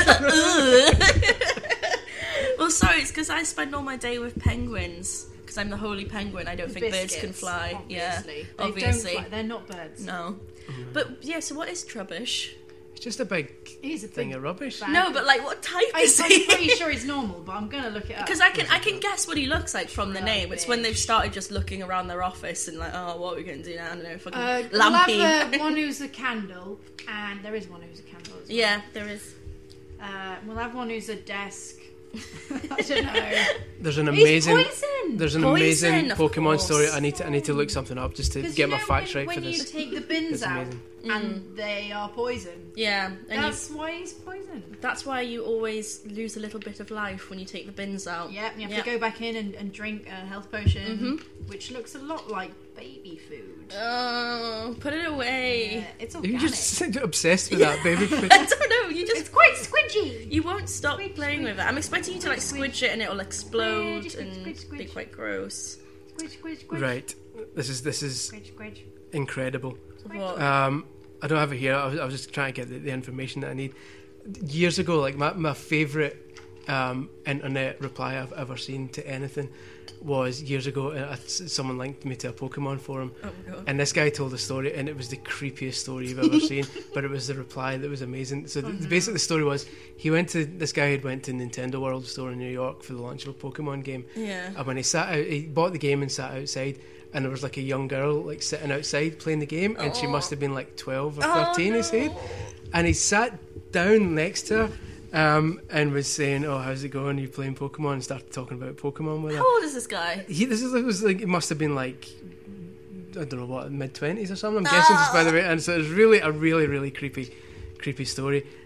Well, sorry, it's because I spend all my day with penguins. Because I'm the holy penguin. I don't think birds can Biscuits, fly. Obviously. Yeah, They obviously. Don't fly. They're not birds. No. But yeah, so what is Trubbish? It's just a big He's a thing big of rubbish. bag. No, but like, what type I, is I'm he? pretty sure he's normal, but I'm gonna look it up. Because I can I can guess what he looks like from the name. It's when they've Rubbish. started just looking around their office and like, oh, what are we going to do now? I don't know, fucking Uh, we'll Lampy. have uh, one who's a candle, and there is one who's a candle as well. Yeah, there is. Uh, we'll have one who's a desk. I don't know. There's an He's amazing. poison! There's an Poison, amazing of Pokemon course. story. I need to I need to look something up just to 'Cause get you my know facts when, right for when this. you take the bins It's out amazing. and they are poison. Yeah, and you, That's why he's poison. that's why you always lose a little bit of life when you take the bins out. Yep, you have Yep. to go back in and, and drink a health potion, which looks a lot like baby food. Oh, put it away. Yeah, it's You're organic. just obsessed with that baby food. I don't know. You just It's quite squidgy. you won't stop Squidge, playing squidge, with it. I'm expecting you to like squidge, squidge it and it'll explode Squidge, and squidge, squidge, be squidge. quite gross. Squidge, squidge, squidge. Right. This is this is Squidge, squidge. incredible. What? Um, I don't have it here. I was, I was just trying to get the, the information that I need. Years ago, like my my favourite um, internet reply I've ever seen to anything was years ago. Uh, someone linked me to a Pokemon forum, Oh my god. and this guy told a story, and it was the creepiest story you've ever seen. But it was the reply that was amazing. So the, basically, the story was he went to this guy had went to Nintendo World store in New York for the launch of a Pokemon game. Yeah. And when he sat out, he bought the game and sat outside, and there was like a young girl like sitting outside playing the game, and she must have been like twelve or thirteen, he said. And he sat down next to her um, and was saying, "Oh, how's it going? Are you playing Pokemon?" And started talking about Pokemon with her. How old is this guy? He, this is it was like it must have been like I don't know what mid twenties or something. I'm guessing just by the way. And so it was really a really really creepy, creepy story.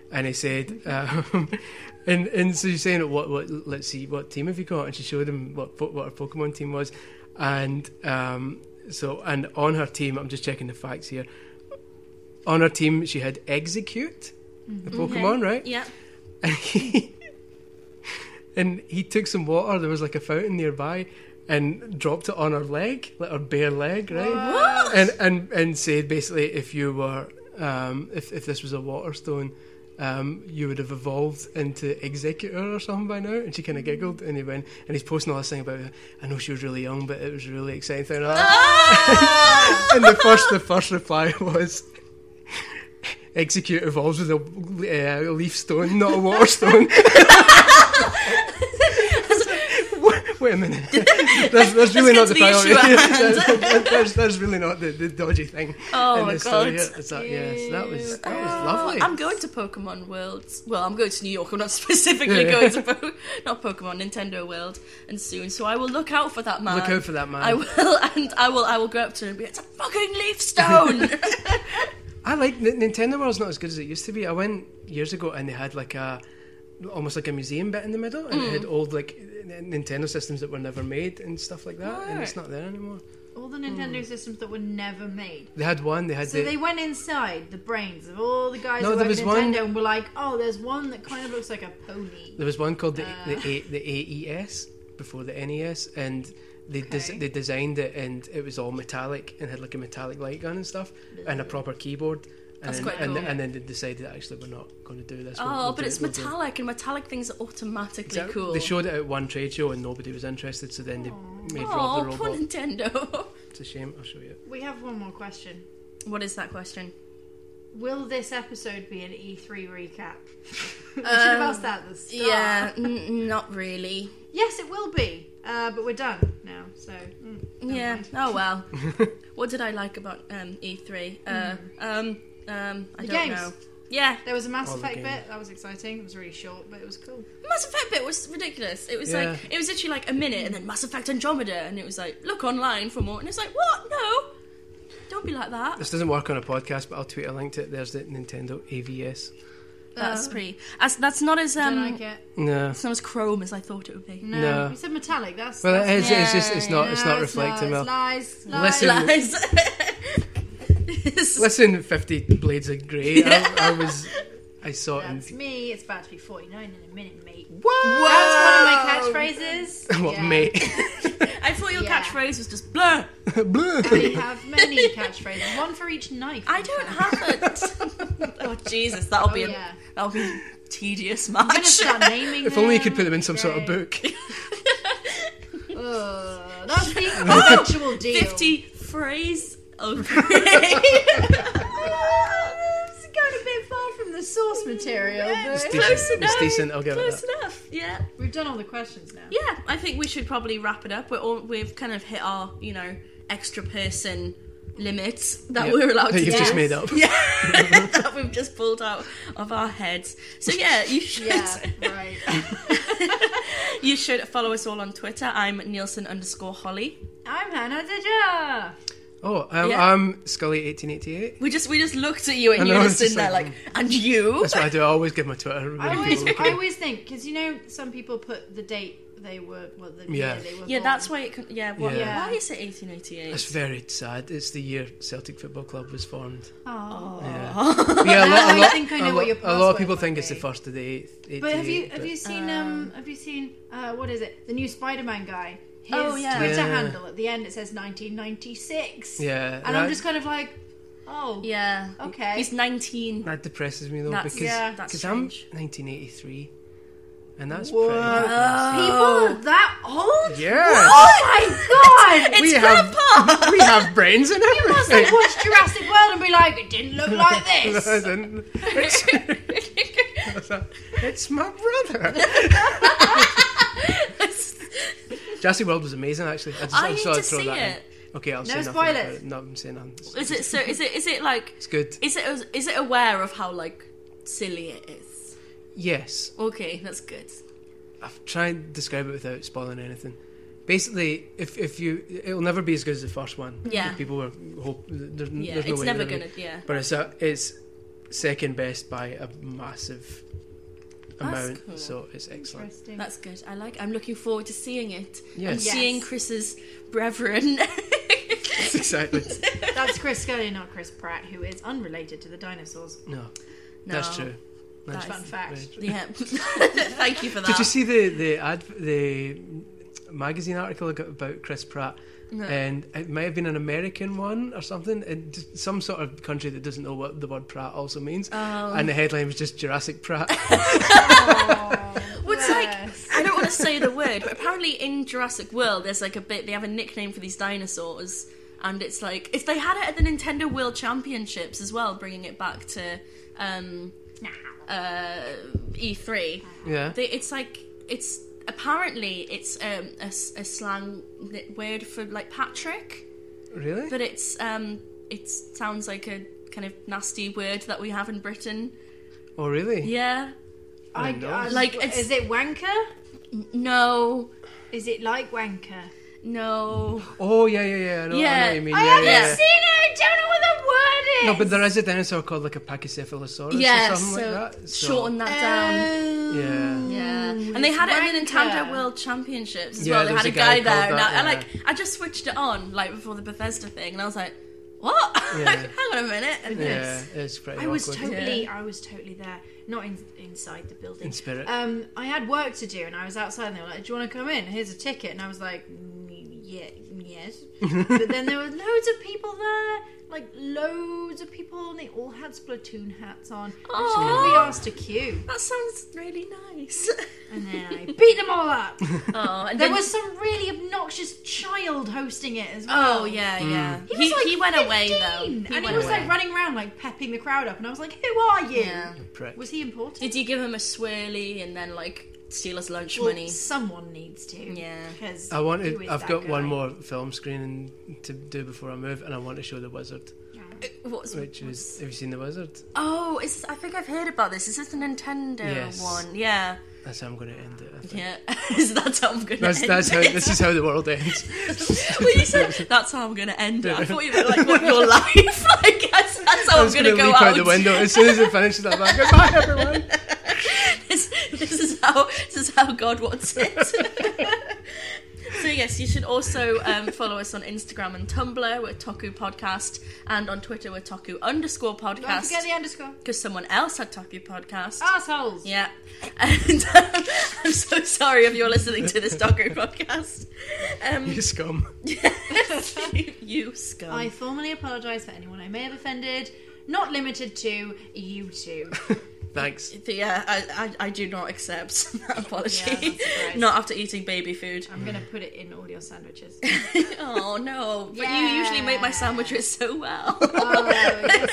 and he said, um, and and so she's saying, what what let's see, what team have you got? And she showed him what what her Pokemon team was, and um, so and on her team, I'm just checking the facts here. On her team, she had Execute, the Pokemon, Okay. right? Yeah. And he and he took some water. There was like a fountain nearby, and dropped it on her leg, like her bare leg, right? What? And and and said basically, if you were, um, if if this was a water stone, um, you would have evolved into Executor or something by now. And she kind of giggled, and he went, and he's posting all this thing about, I know she was really young, but it was a really exciting thing. Ah! And the first the first reply was, Execute evolves with a uh, leaf stone, not a water stone. Wait a minute. That's, that's really not Let's the get to the priority. issue at hand. that's, that's, that's really not the, the dodgy thing. Oh in my this story God. here. It's that, yes, that was that was Oh, lovely. I'm going to Pokemon World. Well, I'm going to New York. I'm not specifically Yeah. going to po- not Pokemon, Nintendo World, and soon. So I will look out for that man. Look out for that man. I will, and I will. I will go up to him and be, it's a fucking leaf stone. I like N- Nintendo World's not as good as it used to be. I went years ago and they had like a almost like a museum bit in the middle, and it had old like N- Nintendo systems that were never made and stuff like that, and it's not there anymore. All the Nintendo systems that were never made. They had one. They had So the, they went inside the brains of all the guys No, who there worked was at Nintendo one- and were like, oh, there's one that kind of looks like a pony. There was one called the Uh. the, a, the A E S before the N E S, and they des- Okay. they designed it, and it was all metallic and had like a metallic light gun and stuff, and a proper keyboard. And That's then, quite and, cool. and then they decided actually we're not going to do this. We'll- Oh, we'll but do- it's we'll do- metallic, and metallic things are automatically Exactly. cool. They showed it at one trade show and nobody was interested, so then they made Oh, Rob the poor Robot. Nintendo. It's a shame. I'll show you. We have one more question. What is that question? Will this episode be an E three recap? We should have asked that at the start. Yeah, n- not really. Yes, it will be. Uh, but we're done now, so... Mm, never Yeah. mind. Oh well. What did I like about um, E three? Uh, um, um, I The don't games. know. Yeah, There was a Mass All the Effect games. bit. That was exciting. It was really short, but it was cool. Mass Effect bit was ridiculous. It was Yeah. like it was literally like a minute, and then Mass Effect Andromeda, and it was like look online for more, and it's like what? No, don't be like that. This doesn't work on a podcast, but I'll tweet a link to it. There's the Nintendo A V S. That's pretty. As that's not as Don't um, like it. No. it's not as chrome as I thought it would be. No. No. You said metallic. That's... Well, it that's is. It's just. It's not. It's No, not reflecting not. well. It's lies. Lies. Listen. Lies. Listen, Fifty Blades of Grey. I, I was. I saw it. That's In, me. It's about to be forty-nine in a minute, mate. what? That's one of my catchphrases. What, Yeah. mate? I thought your Yeah. catchphrase was just blur. Blue. I have many catchphrases. One for each knife. I in don't fact. have it. Oh Jesus, that'll Oh, be a, yeah. that'll be a tedious I'm gonna match. start naming If only you them. could put them in some sort of Great. book. Uh, that's the eventual deal. Fifty phrase. Okay. It's going a bit far from the source material, It's but decent. Close It's enough. decent. I'll give it Close that. enough. Yeah. we've done all the questions now. Yeah. I think we should probably wrap it up. We're all, we've kind of hit our, you know, extra person limits that Yep. we're allowed That to you've do. just made up. Yeah. That we've just pulled out of our heads. So yeah, you should. Yeah, right. You should follow us all on Twitter. I'm Nielsen underscore Holly. I'm Hannah Deja. Oh, um, Yeah. I'm Scully eighteen eighty-eight. We just we just looked at you I in know, it's unison just there, like, like, and you. That's what I do. I always give my Twitter. I when always, people look at I it. always think because you know some people put the date they were, well, the Yeah. year they were Yeah, born. that's why it. Can, yeah, what, Yeah. Why is it eighteen eighty-eight? It's very sad. It's the year Celtic Football Club was formed. Oh. Yeah, But yeah. A Now lot, a I lot, think I a know lot, what your a lot of password people might think it's the be. first of the eighth. But have you eighty-eight, have but- you seen um have you seen uh what is it the new Spider-Man guy? His Oh, yeah. Twitter Yeah. handle at the end it says nineteen ninety-six. Yeah, and I'm that- just kind of like, oh Yeah. okay. He's nineteen. That depresses me though That's- because yeah, that's cause I'm strange. nineteen eighty-three, and that's Whoa. pretty. People that old? Yes. Oh my god! It's we Grandpa. have we have brains and You must have everything. watched Jurassic World and be like, it didn't look like this. No, I didn't. It's, it's my brother. Jurassic World was amazing, actually. I just I I need just thought to I'd throw see that it. in. Okay, I'll No say nothing spoilers. about it. No, I'm saying nothing. It's, Is it so? Is it? Is it like? it's good. Is it? Is it aware of how like silly it is? Yes. Okay, that's good. I've tried to describe it without spoiling anything. Basically, if if you, it'll never be as good as the first one. Yeah. People were hope. There's, Yeah, there's no it's way never it'll be. gonna. Yeah. But it's a, it's second best by a massive amount. cool. So it's excellent. Interesting. That's good. I like. I'm looking forward to seeing it Yes. and Yes. seeing Chris's brethren. Exactly. That's Chris Scully, not Chris Pratt, who is unrelated to the dinosaurs. No, No, that's true. That's that Fun is- fact. very true. Yeah. Thank you for that. Did you see the the ad the magazine article about Chris Pratt? No. And it might have been an American one or something, in just some sort of country that doesn't know what the word Pratt also means. Oh. And the headline was just Jurassic Pratt. Well, it's like, Bless. I don't want to say the word, but apparently in Jurassic World, there's like a bit, they have a nickname for these dinosaurs, and it's like, if they had it at the Nintendo World Championships as well, bringing it back to um, uh, E three, Yeah. they, it's like, it's, apparently it's um, a, s- a slang word for like Patrick, Really? but it's, um, it sounds like a kind of nasty word that we have in Britain. Oh, really? Yeah. I, know. I, Like, it's- is it wanker? No. Is it like wanker? No. Oh, yeah, yeah, yeah. I know, I know Yeah. what you mean. I Yeah, haven't yeah. seen it. I don't know what the word is. No, but there is a dinosaur called like a Pachycephalosaurus Yeah, or something so like that. So, shorten that down. Yeah. Yeah, and they had it in the wanker. Nintendo World Championships as Yeah, well. They there had was a a guy guy, there, called and, that, I, and yeah. like I just switched it on like before the Bethesda thing, and I was like, "What? Yeah. Hang on a minute!" And Yeah, it's pretty I was awkward. totally, I was totally there. Not in, inside the building. In spirit. Um, I had work to do, and I was outside, and they were like, "Do you want to come in? Here's a ticket." And I was like, "Mm, "Yeah, yes." But then there were loads of people there, like loads of people, and they all had Splatoon hats on. I just couldn't be asked to queue, that sounds really nice. and then I beat them all up. Oh, and There then, was some really obnoxious child hosting it as well. oh yeah, yeah. Mm. He, was like he went away fifteen, though, and he went was away. like running around like pepping the crowd up, and I was like, "Who are you?" Yeah. Prick. Was he important? Did you give him a swirly and then like steal his lunch Well, money? someone needs to. Yeah. Because I who wanted. is I've that got one guy? more film screening to do before I move, and I want to show The Wizard, What's, which is. Have you seen The Wizard? oh, is I think I've heard about this. Is this the Nintendo Yes. one? Yeah, That's how I'm going to end it. I think. yeah. Is that how I'm gonna That's end that's how. it? This is how the world ends. Well, you said that's how I'm going to end it. I thought you meant like what your life. Like that's, that's how I I'm was going going to to go leap out. out the window as soon as it finishes. I'm like, goodbye, everyone. this, this is how this is how God wants it. So yes, you should also um, follow us on Instagram and Tumblr. We're Toku Podcast, and on Twitter we're Toku underscore Don't Podcast. forget the underscore. Because someone else had Toku Podcast. Assholes. Yeah, and um, I'm so sorry if you're listening to this Toku Podcast. Um, You scum. you, you scum. I formally apologise for anyone I may have offended. Not limited to you two. Thanks. Yeah, I, I, I do not accept that apology. Yeah, I'm not surprised. Not after eating baby food. I'm gonna put it in all your sandwiches. Oh no! But you usually make my sandwiches so well. Oh, yes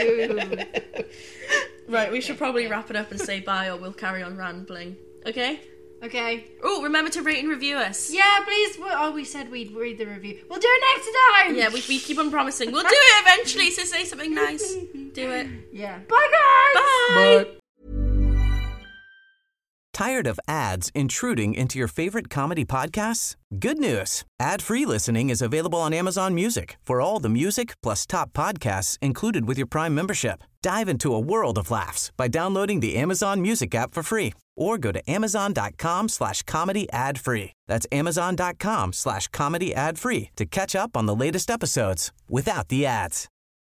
I do. Right, we should probably wrap it up and say bye, or we'll carry on rambling. Okay? Okay. Oh, remember to rate and review us. Yeah, please. Well, oh, we said we'd read the review. We'll do it next time. Yeah, we, we keep on promising. We'll do it eventually, so say something nice. Do it. Yeah. Bye, guys. Bye! But Tired of ads intruding into your favorite comedy podcasts? Good news. Ad-free listening is available on Amazon Music for all the music plus top podcasts included with your Prime membership. Dive into a world of laughs by downloading the Amazon Music app for free or go to amazon.com slash comedy ad free. That's amazon.com slash comedy ad free to catch up on the latest episodes without the ads.